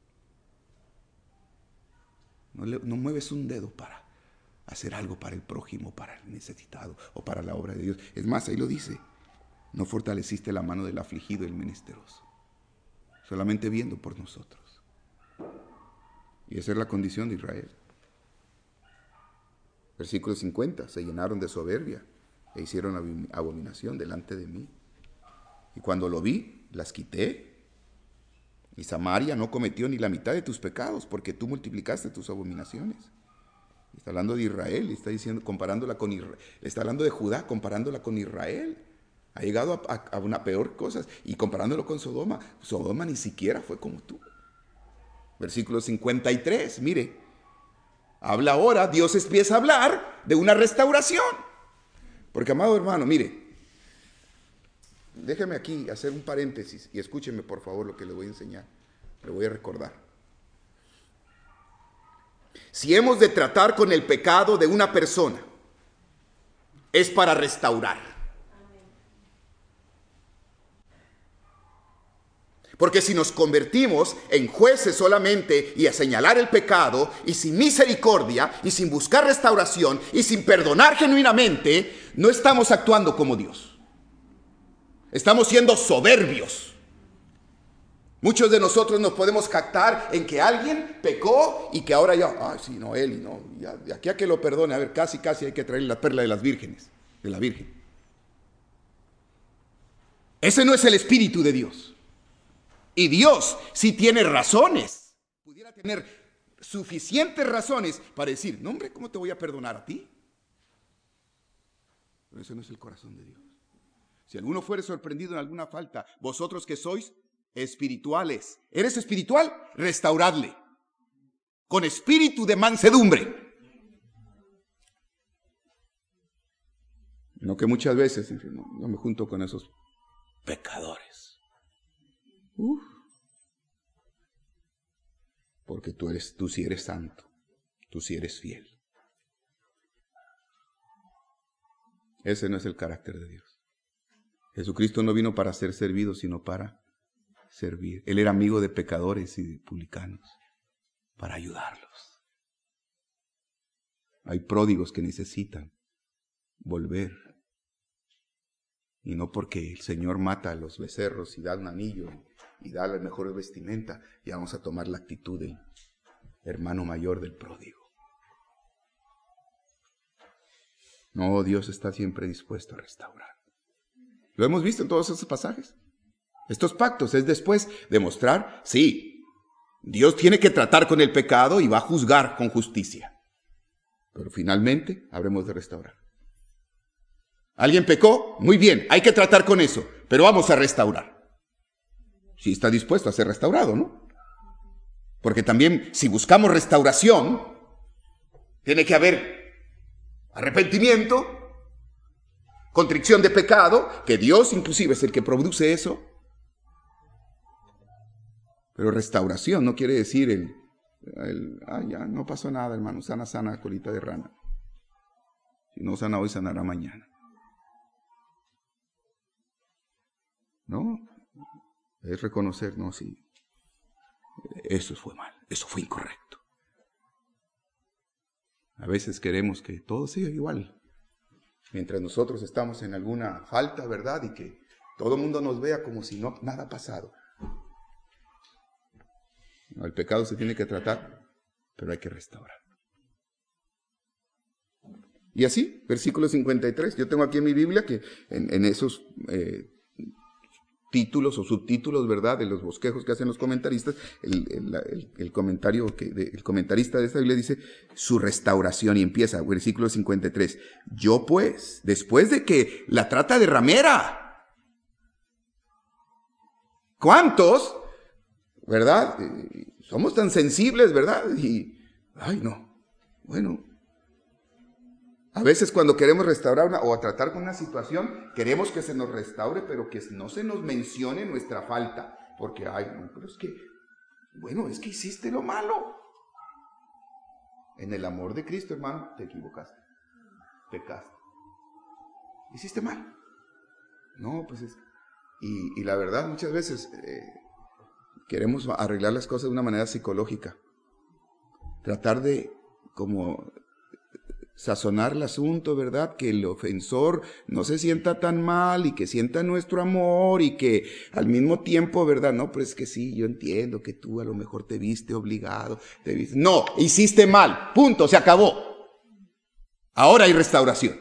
No, le, no mueves un dedo para hacer algo para el prójimo, para el necesitado o para la obra de Dios. Es más, ahí lo dice. No fortaleciste la mano del afligido y el menesteroso. Solamente viendo por nosotros. Y esa es la condición de Israel. Versículo cincuenta. Se llenaron de soberbia e hicieron abominación delante de mí. Y cuando lo vi, las quité. Y Samaria no cometió ni la mitad de tus pecados, porque tú multiplicaste tus abominaciones. Está hablando de Israel, está diciendo, comparándola con Israel. Está hablando de Judá, comparándola con Israel. Ha llegado a, a, a una peor cosa. Y comparándolo con Sodoma, Sodoma ni siquiera fue como tú. Versículo cincuenta y tres, mire. Habla ahora, Dios empieza a hablar de una restauración. Porque, amado hermano, mire. Déjeme aquí hacer un paréntesis y escúcheme por favor lo que le voy a enseñar. Le voy a recordar. Si hemos de tratar con el pecado de una persona, es para restaurar. Porque si nos convertimos en jueces solamente y a señalar el pecado y sin misericordia y sin buscar restauración y sin perdonar genuinamente, no estamos actuando como Dios. Estamos siendo soberbios. Muchos de nosotros nos podemos jactar en que alguien pecó y que ahora ya, ay, sí, no, él, no, ya, de aquí a que lo perdone, a ver, casi, casi hay que traerle la perla de las vírgenes, de la Virgen. Ese no es el Espíritu de Dios. Y Dios sí tiene razones, pudiera tener suficientes razones para decir, no hombre, ¿cómo te voy a perdonar a ti? Pero ese no es el corazón de Dios. Si alguno fuere sorprendido en alguna falta, vosotros que sois espirituales, ¿eres espiritual? Restauradle, con espíritu de mansedumbre. No que muchas veces, no, no me junto con esos pecadores. Uf. Porque tú eres, tú sí eres santo, tú sí eres fiel. Ese no es el carácter de Dios. Jesucristo no vino para ser servido, sino para servir. Él era amigo de pecadores y de publicanos, para ayudarlos. Hay pródigos que necesitan volver. Y no porque el Señor mata a los becerros y da un anillo y da la mejor vestimenta, y vamos a tomar la actitud del hermano mayor del pródigo. No, Dios está siempre dispuesto a restaurar. Lo hemos visto en todos esos pasajes. Estos pactos es después de mostrar, sí, Dios tiene que tratar con el pecado y va a juzgar con justicia. Pero finalmente habremos de restaurar. ¿Alguien pecó? Muy bien, hay que tratar con eso, pero vamos a restaurar. Si está dispuesto a ser restaurado, ¿no? Porque también si buscamos restauración, tiene que haber arrepentimiento, contrición de pecado, que Dios inclusive es el que produce eso. Pero restauración no quiere decir el, el ah, ya, no pasó nada, hermano, sana, sana, colita de rana. Si no sana hoy, sanará mañana. No, es reconocer, no, sí, eso fue mal, eso fue incorrecto. A veces queremos que todo siga igual, mientras nosotros estamos en alguna falta, ¿verdad? Y que todo el mundo nos vea como si no, nada ha pasado. No, el pecado se tiene que tratar, pero hay que restaurar. Y así, versículo cincuenta y tres. Yo tengo aquí en mi Biblia que en, en esos eh, títulos o subtítulos, ¿verdad?, de los bosquejos que hacen los comentaristas, el, el, el, el comentario que de, el comentarista de esta Biblia dice su restauración, y empieza, versículo cincuenta y tres. Yo pues, después de que la trata de ramera, ¿cuántos, verdad? Eh, somos tan sensibles, ¿verdad? Y, ay no, bueno. A veces cuando queremos restaurar una, o tratar con una situación, queremos que se nos restaure, pero que no se nos mencione nuestra falta. Porque, ay, no, pero es que, bueno, es que hiciste lo malo. En el amor de Cristo, hermano, te equivocaste. Pecaste. Hiciste mal. No, pues es... Y, y la verdad, muchas veces eh, queremos arreglar las cosas de una manera psicológica. Tratar de, como... sazonar el asunto, ¿verdad? Que el ofensor no se sienta tan mal y que sienta nuestro amor y que al mismo tiempo, ¿verdad? No, pero es que sí, yo entiendo que tú a lo mejor te viste obligado, te viste... No, hiciste mal, punto, se acabó. Ahora hay restauración.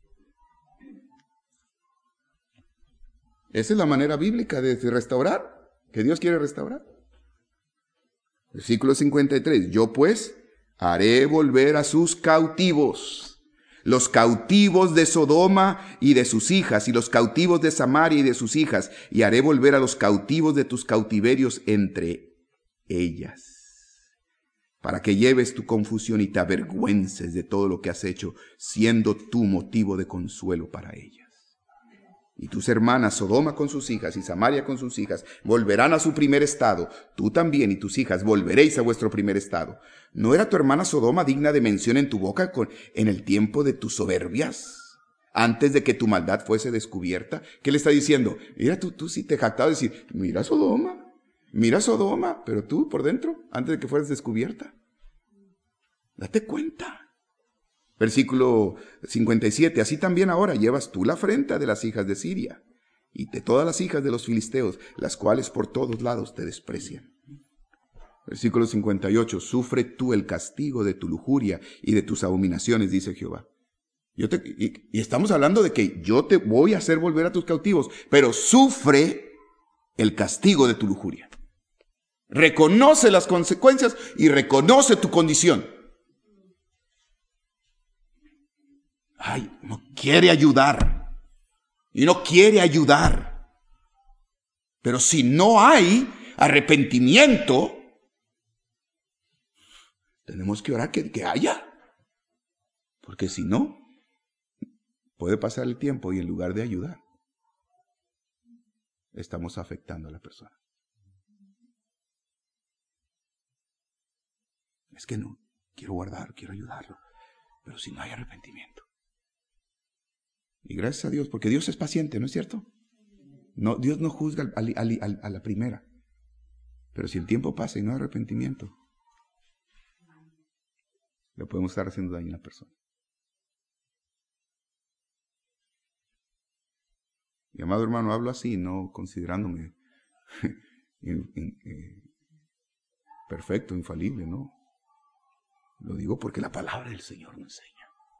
Esa es la manera bíblica de restaurar, que Dios quiere restaurar. Versículo cincuenta y tres. Yo pues haré volver a sus cautivos, los cautivos de Sodoma y de sus hijas, y los cautivos de Samaria y de sus hijas, y haré volver a los cautivos de tus cautiverios entre ellas, para que lleves tu confusión y te avergüences de todo lo que has hecho, siendo tú motivo de consuelo para ellas. Y tus hermanas, Sodoma con sus hijas y Samaria con sus hijas, volverán a su primer estado. Tú también y tus hijas volveréis a vuestro primer estado. ¿No era tu hermana Sodoma digna de mención en tu boca con, en el tiempo de tus soberbias? Antes de que tu maldad fuese descubierta. ¿Qué le está diciendo? Mira, tú, tú sí te jactabas de decir, mira Sodoma, mira Sodoma, pero tú por dentro, antes de que fueras descubierta. Date cuenta. Versículo cincuenta y siete. Así también ahora llevas tú la afrenta de las hijas de Siria y de todas las hijas de los filisteos, las cuales por todos lados te desprecian. Versículo cincuenta y ocho. Sufre tú el castigo de tu lujuria y de tus abominaciones, dice Jehová. Yo te, y, y estamos hablando de que yo te voy a hacer volver a tus cautivos, pero sufre el castigo de tu lujuria. Reconoce las consecuencias y reconoce tu condición. Ay, no quiere ayudar. Y no quiere ayudar. Pero si no hay arrepentimiento, tenemos que orar que, que haya. Porque si no, puede pasar el tiempo y en lugar de ayudar, estamos afectando a la persona. Es que no, quiero guardar, quiero ayudarlo. Pero si no hay arrepentimiento. Y gracias a Dios, porque Dios es paciente, ¿no es cierto? No, Dios no juzga al, al, al, a la primera. Pero si el tiempo pasa y no hay arrepentimiento, le podemos estar haciendo daño a la persona. Mi amado hermano, hablo así, no considerándome perfecto, infalible, no. Lo digo porque la palabra del Señor nos enseña.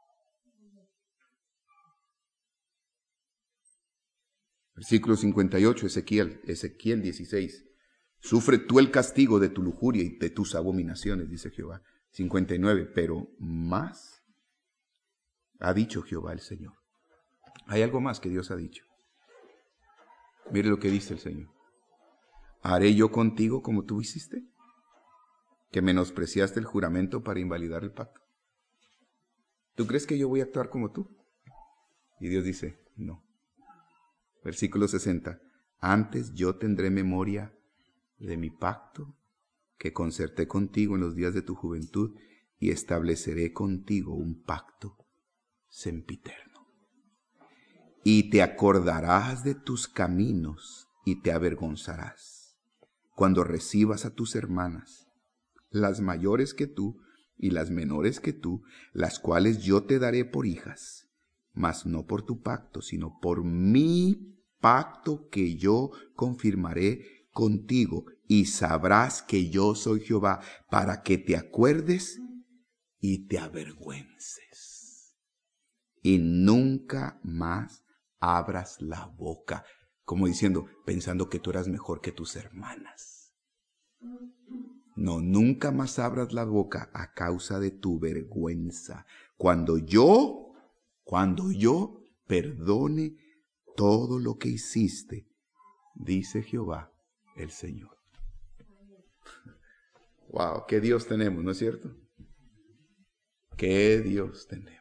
Versículo cincuenta y ocho, Ezequiel, Ezequiel dieciséis. Sufre tú el castigo de tu lujuria y de tus abominaciones, dice Jehová. cincuenta y nueve, pero más ha dicho Jehová el Señor. Hay algo más que Dios ha dicho. Mire lo que dice el Señor. ¿Haré yo contigo como tú hiciste? ¿Que menospreciaste el juramento para invalidar el pacto? ¿Tú crees que yo voy a actuar como tú? Y Dios dice, no. Versículo sesenta. Antes yo tendré memoria de mi pacto que concerté contigo en los días de tu juventud y estableceré contigo un pacto sempiterno. Y te acordarás de tus caminos y te avergonzarás cuando recibas a tus hermanas, las mayores que tú y las menores que tú, las cuales yo te daré por hijas, mas no por tu pacto, sino por mi pacto que yo confirmaré contigo, y sabrás que yo soy Jehová, para que te acuerdes y te avergüences, y nunca más abras la boca, como diciendo, pensando que tú eras mejor que tus hermanas. No, nunca más abras la boca a causa de tu vergüenza, cuando yo, cuando yo perdone todo lo que hiciste, dice Jehová el Señor. Wow, qué Dios tenemos, ¿no es cierto? Qué Dios tenemos.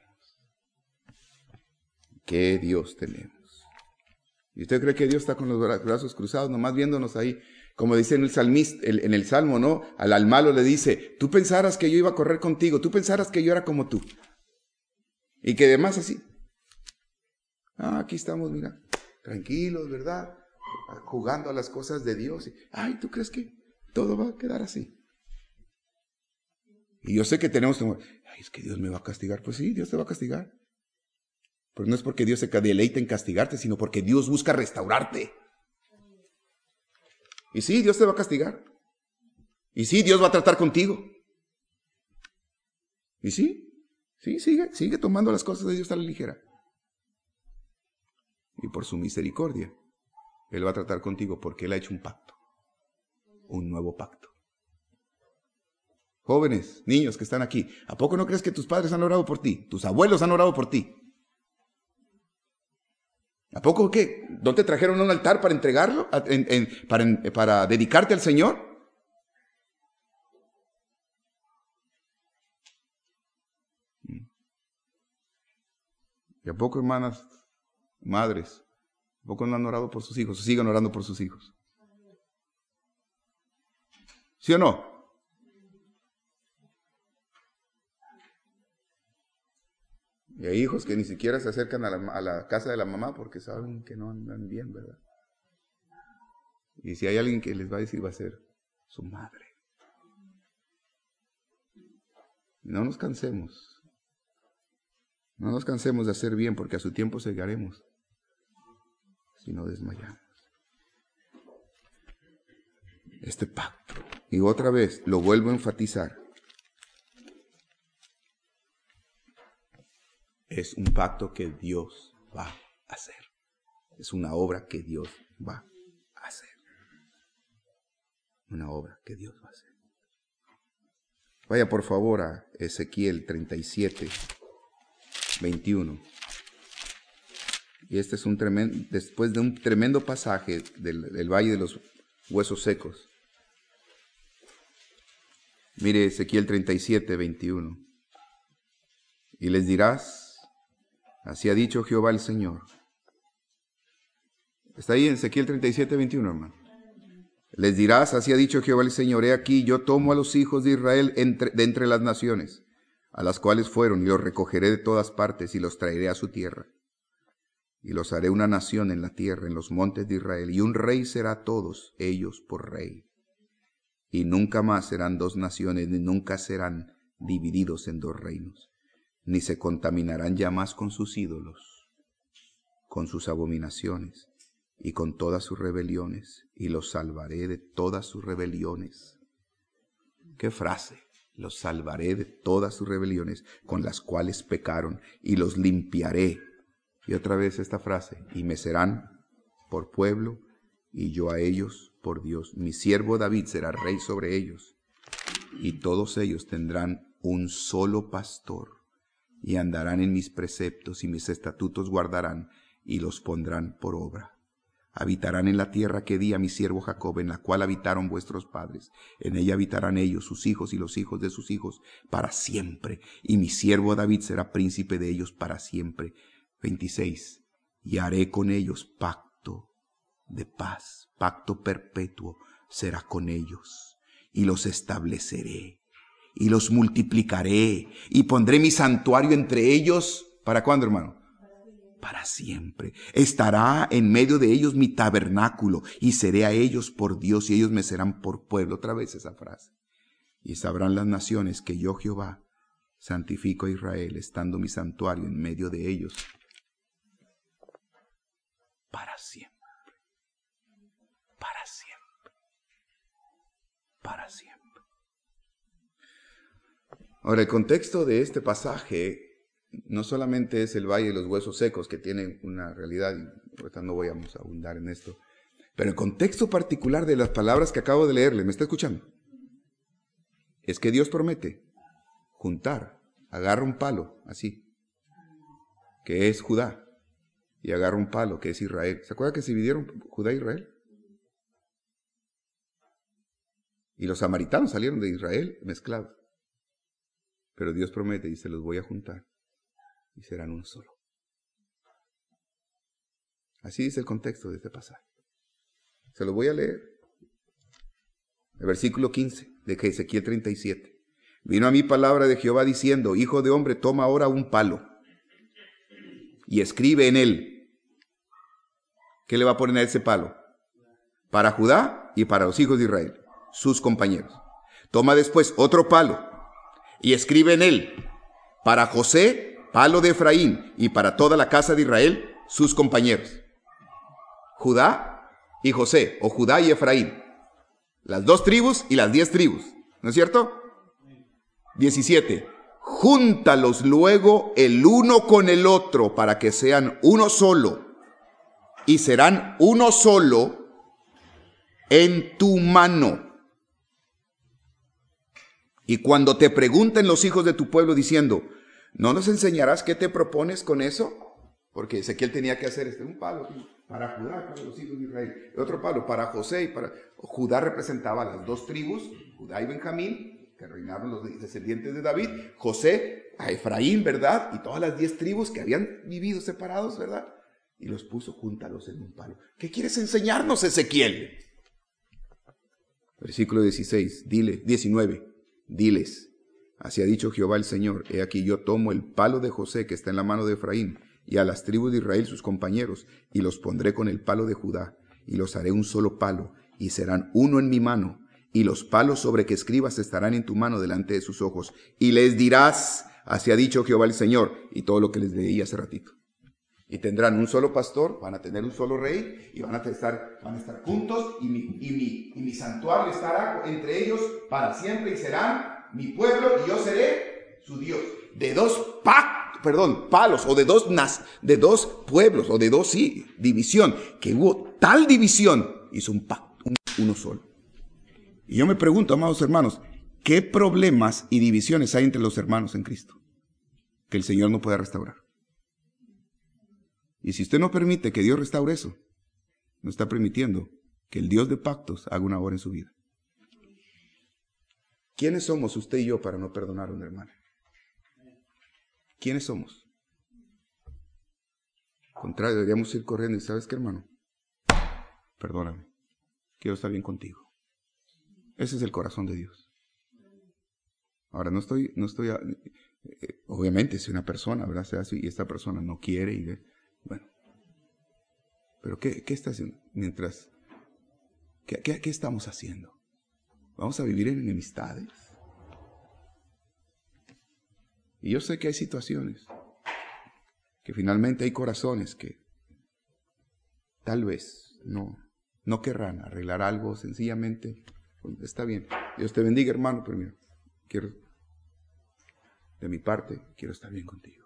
Qué Dios tenemos. ¿Y usted cree que Dios está con los brazos cruzados, nomás viéndonos ahí? Como dice en el salmista, en el Salmo, ¿no? Al, al malo le dice, tú pensaras que yo iba a correr contigo, tú pensaras que yo era como tú. Y que además así. Ah, aquí estamos, mira, tranquilos, ¿verdad? Jugando a las cosas de Dios. Ay, ¿tú crees que todo va a quedar así? Y yo sé que tenemos que, ay, es que Dios me va a castigar. Pues sí, Dios te va a castigar. Pero no es porque Dios se deleite en castigarte, sino porque Dios busca restaurarte. Y sí, Dios te va a castigar. Y sí, Dios va a tratar contigo. Y sí, sí, sigue, sigue tomando las cosas de Dios a la ligera. Y por su misericordia, Él va a tratar contigo porque Él ha hecho un pacto. Un nuevo pacto. Jóvenes, niños que están aquí, ¿a poco no crees que tus padres han orado por ti? Tus abuelos han orado por ti. ¿A poco qué? ¿No te trajeron a un altar para entregarlo? En, en, para, en, ¿Para dedicarte al Señor? ¿Y a poco, hermanas, madres, a poco no han orado por sus hijos? Sigan orando por sus hijos. ¿Sí o no? Y hay hijos que ni siquiera se acercan a la, a la casa de la mamá porque saben que no andan bien, ¿verdad? Y si hay alguien que les va a decir, va a ser su madre. No nos cansemos. No nos cansemos de hacer bien porque a su tiempo llegaremos. Si no desmayamos. Este pacto. Y otra vez, lo vuelvo a enfatizar. Es un pacto que Dios va a hacer. Es una obra que Dios va a hacer. Una obra que Dios va a hacer. Vaya por favor a Ezequiel treinta y siete, veintiuno. Y este es un tremendo, después de un tremendo pasaje del, del Valle de los Huesos Secos. Mire Ezequiel treinta y siete, veintiuno. Y les dirás, así ha dicho Jehová el Señor. Está ahí en Ezequiel treinta y siete, veintiuno, hermano. Les dirás, así ha dicho Jehová el Señor, he aquí, yo tomo a los hijos de Israel entre, de entre las naciones, a las cuales fueron, y los recogeré de todas partes, y los traeré a su tierra. Y los haré una nación en la tierra, en los montes de Israel, y un rey será a todos ellos por rey. Y nunca más serán dos naciones, ni nunca serán divididos en dos reinos, ni se contaminarán ya más con sus ídolos, con sus abominaciones, y con todas sus rebeliones, y los salvaré de todas sus rebeliones. ¿Qué frase? Los salvaré de todas sus rebeliones con las cuales pecaron, y los limpiaré. Y otra vez esta frase, y me serán por pueblo, y yo a ellos por Dios. Mi siervo David será rey sobre ellos, y todos ellos tendrán un solo pastor, y andarán en mis preceptos, y mis estatutos guardarán, y los pondrán por obra. Habitarán en la tierra que di a mi siervo Jacob, en la cual habitaron vuestros padres. En ella habitarán ellos, sus hijos y los hijos de sus hijos, para siempre. Y mi siervo David será príncipe de ellos para siempre. veintiséis. Y haré con ellos pacto de paz, pacto perpetuo será con ellos. Y los estableceré, y los multiplicaré, y pondré mi santuario entre ellos. ¿Para cuándo, hermano? Para siempre. Estará en medio de ellos mi tabernáculo, y seré a ellos por Dios, y ellos me serán por pueblo. Otra vez esa frase. Y sabrán las naciones que yo, Jehová, santifico a Israel, estando mi santuario en medio de ellos para siempre. para siempre. Ahora, el contexto de este pasaje no solamente es el valle de los huesos secos, que tiene una realidad, y ahorita no voy a abundar en esto, pero el contexto particular de las palabras que acabo de leerle, ¿me está escuchando? Es que Dios promete juntar, agarra un palo, así, que es Judá, y agarra un palo, que es Israel. ¿Se acuerda que se dividieron Judá e Israel? Y los samaritanos salieron de Israel mezclados. Pero Dios promete y se los voy a juntar, y serán uno solo. Así dice el contexto de este pasaje. Se los voy a leer. El versículo quince de Ezequiel treinta y siete. Vino a mí palabra de Jehová diciendo, hijo de hombre, toma ahora un palo y escribe en él. ¿Qué le va a poner a ese palo? Para Judá y para los hijos de Israel, sus compañeros. Toma después otro palo y escribe en él, para José, palo de Efraín, y para toda la casa de Israel, sus compañeros. Judá y José, o Judá y Efraín. Las dos tribus y las diez tribus, ¿no es cierto? diecisiete. Júntalos luego el uno con el otro para que sean uno solo, y serán uno solo en tu mano. Y cuando te pregunten los hijos de tu pueblo diciendo, ¿no nos enseñarás qué te propones con eso? Porque Ezequiel tenía que hacer este, un palo para Judá, para los hijos de Israel, y otro palo para José, y para Judá representaba a las dos tribus, Judá y Benjamín, que reinaron los descendientes de David, José a Efraín, ¿verdad? Y todas las diez tribus que habían vivido separados, ¿verdad? Y los puso júntalos en un palo. ¿Qué quieres enseñarnos, Ezequiel? Versículo dieciséis, dile, diecinueve, diles, así ha dicho Jehová el Señor, he aquí yo tomo el palo de José que está en la mano de Efraín, y a las tribus de Israel sus compañeros, y los pondré con el palo de Judá, y los haré un solo palo, y serán uno en mi mano, y los palos sobre que escribas estarán en tu mano delante de sus ojos, y les dirás, así ha dicho Jehová el Señor, y todo lo que les leí hace ratito. Y tendrán un solo pastor, van a tener un solo rey, y van a estar, van a estar juntos, y mi, y, mi, y mi santuario estará entre ellos para siempre, y serán mi pueblo, y yo seré su Dios. De dos pactos, perdón, palos, o de dos, nas, de dos pueblos, o de dos, sí, división, que hubo tal división, hizo un pacto, un, uno solo. Y yo me pregunto, amados hermanos, ¿qué problemas y divisiones hay entre los hermanos en Cristo que el Señor no pueda restaurar? Y si usted no permite que Dios restaure eso, no está permitiendo que el Dios de pactos haga una obra en su vida. ¿Quiénes somos usted y yo para no perdonar a un hermano? ¿Quiénes somos? Al contrario, deberíamos ir corriendo y ¿sabes qué, hermano? Perdóname, quiero estar bien contigo. Ese es el corazón de Dios. Ahora, no estoy, no estoy, eh, obviamente, si una persona, ¿verdad? Se hace y esta persona no quiere y, bueno, pero ¿qué, qué está haciendo? Mientras, ¿qué, qué, qué estamos haciendo? ¿Vamos a vivir en enemistades? Y yo sé que hay situaciones, que finalmente hay corazones que tal vez no, no querrán arreglar algo sencillamente. Pues está bien, Dios te bendiga, hermano, pero mira, quiero, de mi parte, quiero estar bien contigo.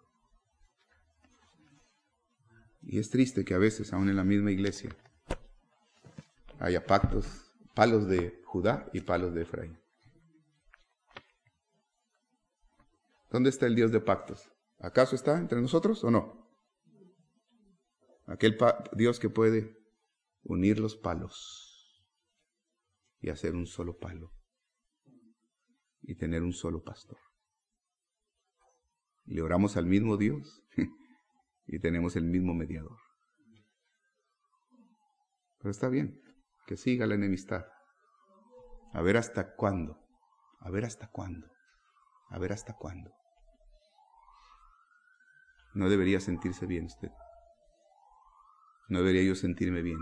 Y es triste que a veces, aún en la misma iglesia, haya pactos, palos de Judá y palos de Efraín. ¿Dónde está el Dios de pactos? ¿Acaso está entre nosotros o no? Aquel pa- Dios que puede unir los palos y hacer un solo palo y tener un solo pastor. Le oramos al mismo Dios y tenemos el mismo mediador. Pero está bien, que siga la enemistad. A ver hasta cuándo, a ver hasta cuándo, a ver hasta cuándo. No debería sentirse bien usted. No debería yo sentirme bien.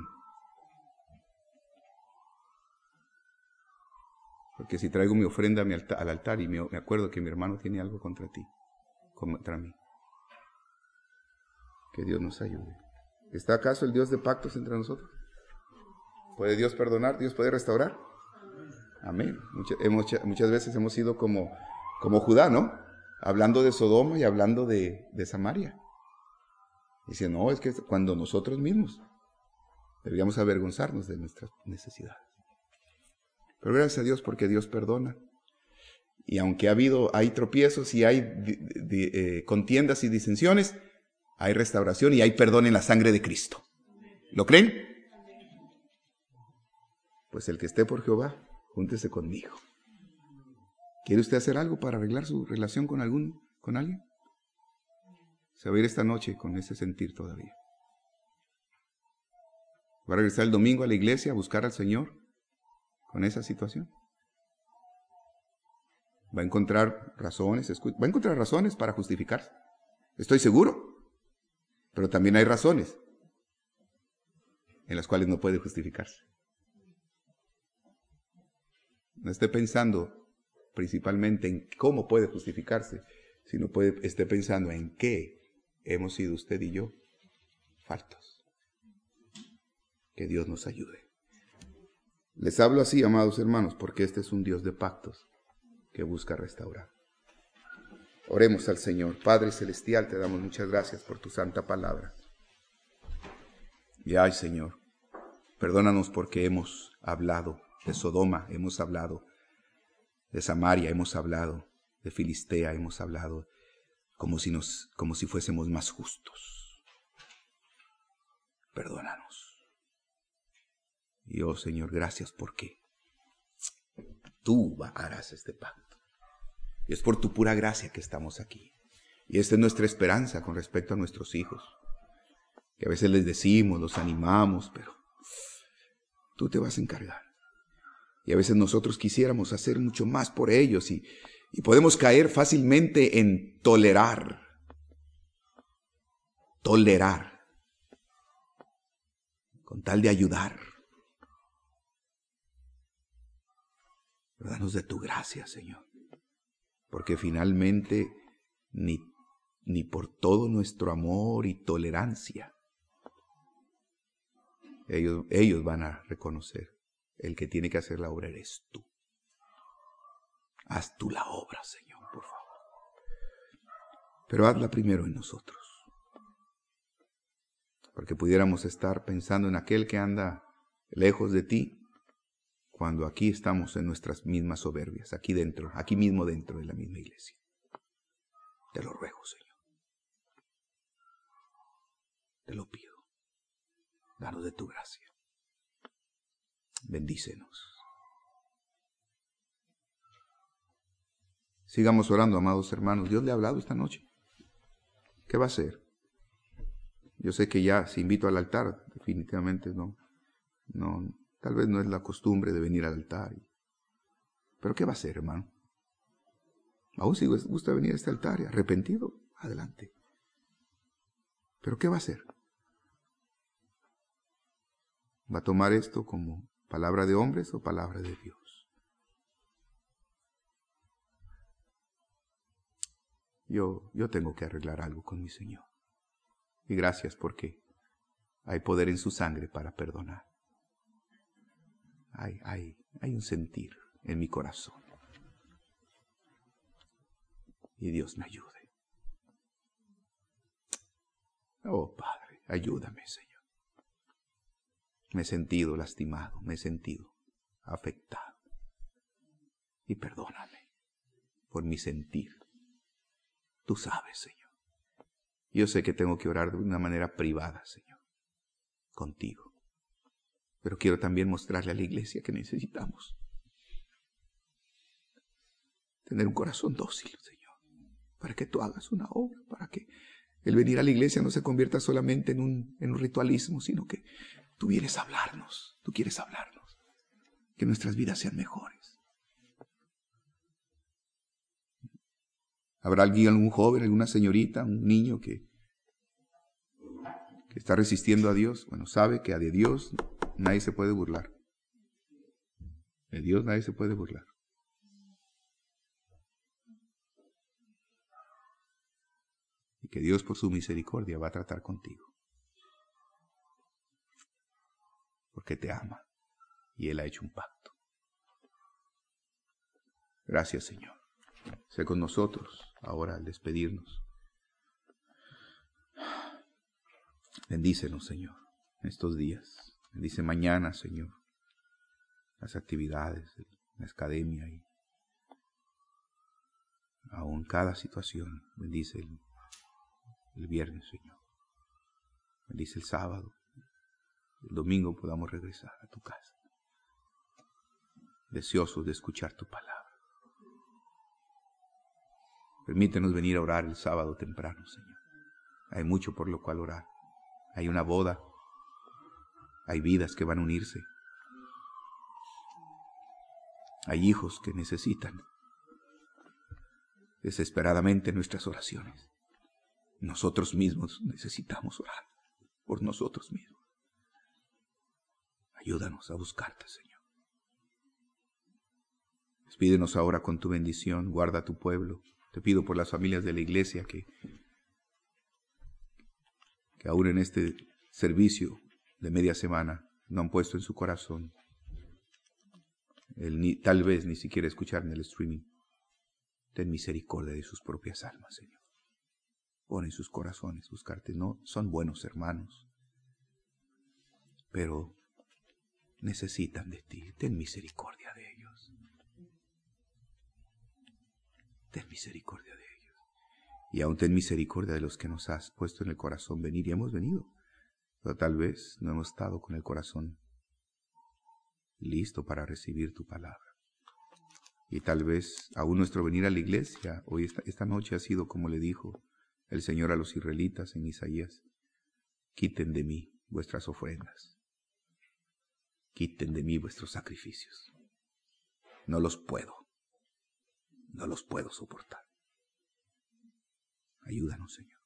Porque si traigo mi ofrenda a mi alta, al altar y me, me acuerdo que mi hermano tiene algo contra ti, contra mí. Que Dios nos ayude. ¿Está acaso el Dios de pactos entre nosotros? ¿Puede Dios perdonar? ¿Dios puede restaurar? Amén. Muchas, hemos, muchas veces hemos sido como, como Judá, ¿no? Hablando de Sodoma y hablando de, de Samaria. Dice, no, es que cuando nosotros mismos deberíamos avergonzarnos de nuestras necesidades. Pero gracias a Dios porque Dios perdona. Y aunque ha habido, hay tropiezos y hay di, di, eh, contiendas y disensiones, hay restauración y hay perdón en la sangre de Cristo. ¿Lo creen? Pues el que esté por Jehová, júntese conmigo. ¿Quiere usted hacer algo para arreglar su relación con algún, con alguien? Se va a ir esta noche con ese sentir todavía. ¿Va a regresar el domingo a la iglesia a buscar al Señor con esa situación? Va a encontrar razones, va a encontrar razones para justificarse. Estoy seguro. Pero también hay razones en las cuales no puede justificarse. No esté pensando principalmente en cómo puede justificarse, sino puede, esté pensando en qué hemos sido usted y yo faltos. Que Dios nos ayude. Les hablo así, amados hermanos, porque este es un Dios de pactos que busca restaurar. Oremos al Señor. Padre Celestial, te damos muchas gracias por tu santa palabra. Y ay, Señor, perdónanos porque hemos hablado de Sodoma, hemos hablado de Samaria, hemos hablado de Filistea, hemos hablado como si, nos, como si fuésemos más justos. Perdónanos. Y oh, Señor, gracias porque tú harás este pacto. Y es por tu pura gracia que estamos aquí. Y esta es nuestra esperanza con respecto a nuestros hijos. Que a veces les decimos, los animamos, pero tú te vas a encargar. Y a veces nosotros quisiéramos hacer mucho más por ellos y, y podemos caer fácilmente en tolerar. Tolerar. Con tal de ayudar. Pero danos de tu gracia, Señor. Porque finalmente ni, ni por todo nuestro amor y tolerancia, ellos, ellos van a reconocer. El que tiene que hacer la obra eres tú. Haz tú la obra, Señor, por favor. Pero hazla primero en nosotros. Porque pudiéramos estar pensando en aquel que anda lejos de ti, cuando aquí estamos en nuestras mismas soberbias, aquí dentro, aquí mismo dentro de la misma iglesia. Te lo ruego, Señor. Te lo pido. Danos de tu gracia. Bendícenos. Sigamos orando, amados hermanos. Dios le ha hablado esta noche. ¿Qué va a hacer? Yo sé que ya si invito al altar, definitivamente no, no, tal vez no es la costumbre de venir al altar. Pero ¿qué va a hacer, hermano? Aún si gusta venir a este altar y arrepentido, adelante. ¿Pero qué va a hacer? ¿Va a tomar esto como palabra de hombres o palabra de Dios? Yo, yo tengo que arreglar algo con mi Señor. Y gracias porque hay poder en su sangre para perdonar. Hay, hay, hay un sentir en mi corazón. Y Dios me ayude. Oh Padre, ayúdame, Señor. Me he sentido lastimado, me he sentido afectado. Y perdóname por mi sentir. Tú sabes, Señor. Yo sé que tengo que orar de una manera privada, Señor, contigo. Pero quiero también mostrarle a la iglesia que necesitamos tener un corazón dócil, Señor, para que tú hagas una obra, para que el venir a la iglesia no se convierta solamente en un, en un ritualismo, sino que tú vienes a hablarnos, tú quieres hablarnos, que nuestras vidas sean mejores. ¿Habrá alguien, algún joven, alguna señorita, un niño que, que está resistiendo a Dios? Bueno, sabe que de Dios nadie se puede burlar. De Dios nadie se puede burlar. Y que Dios por su misericordia va a tratar contigo. Porque te ama y Él ha hecho un pacto. Gracias, Señor. Sé con nosotros ahora al despedirnos. Bendícenos, Señor, en estos días. Bendice mañana, Señor, las actividades, la academia y aún cada situación. Bendice el, el viernes, Señor. Bendice el sábado. El domingo podamos regresar a tu casa, deseosos de escuchar tu palabra. Permítenos venir a orar el sábado temprano, Señor. Hay mucho por lo cual orar. Hay una boda. Hay vidas que van a unirse. Hay hijos que necesitan desesperadamente nuestras oraciones. Nosotros mismos necesitamos orar por nosotros mismos. Ayúdanos a buscarte, Señor. Despídenos ahora con tu bendición. Guarda a tu pueblo. Te pido por las familias de la iglesia que, que aún en este servicio de media semana no han puesto en su corazón el ni, tal vez ni siquiera escuchar en el streaming. Ten misericordia de sus propias almas, Señor. Pon en sus corazones buscarte. No, son buenos hermanos, pero necesitan de ti. Ten misericordia de ellos. Ten misericordia de ellos. Y aún ten misericordia de los que nos has puesto en el corazón venir. Y hemos venido, pero tal vez no hemos estado con el corazón listo para recibir tu palabra. Y tal vez aún nuestro venir a la iglesia hoy esta, esta noche ha sido como le dijo el Señor a los israelitas en Isaías: quiten de mí vuestras ofrendas, quiten de mí vuestros sacrificios. No los puedo, no los puedo soportar. Ayúdanos, Señor.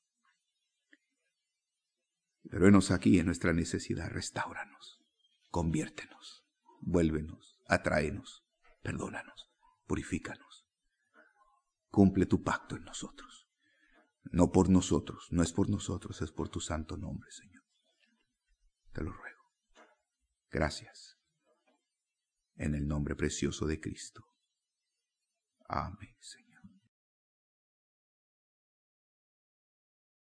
Pero venos aquí en nuestra necesidad, restáuranos, conviértenos, vuélvenos, atráenos, perdónanos, purifícanos. Cumple tu pacto en nosotros. No por nosotros, no es por nosotros, es por tu santo nombre, Señor. Te lo ruego. Gracias. En el nombre precioso de Cristo. Amén, Señor.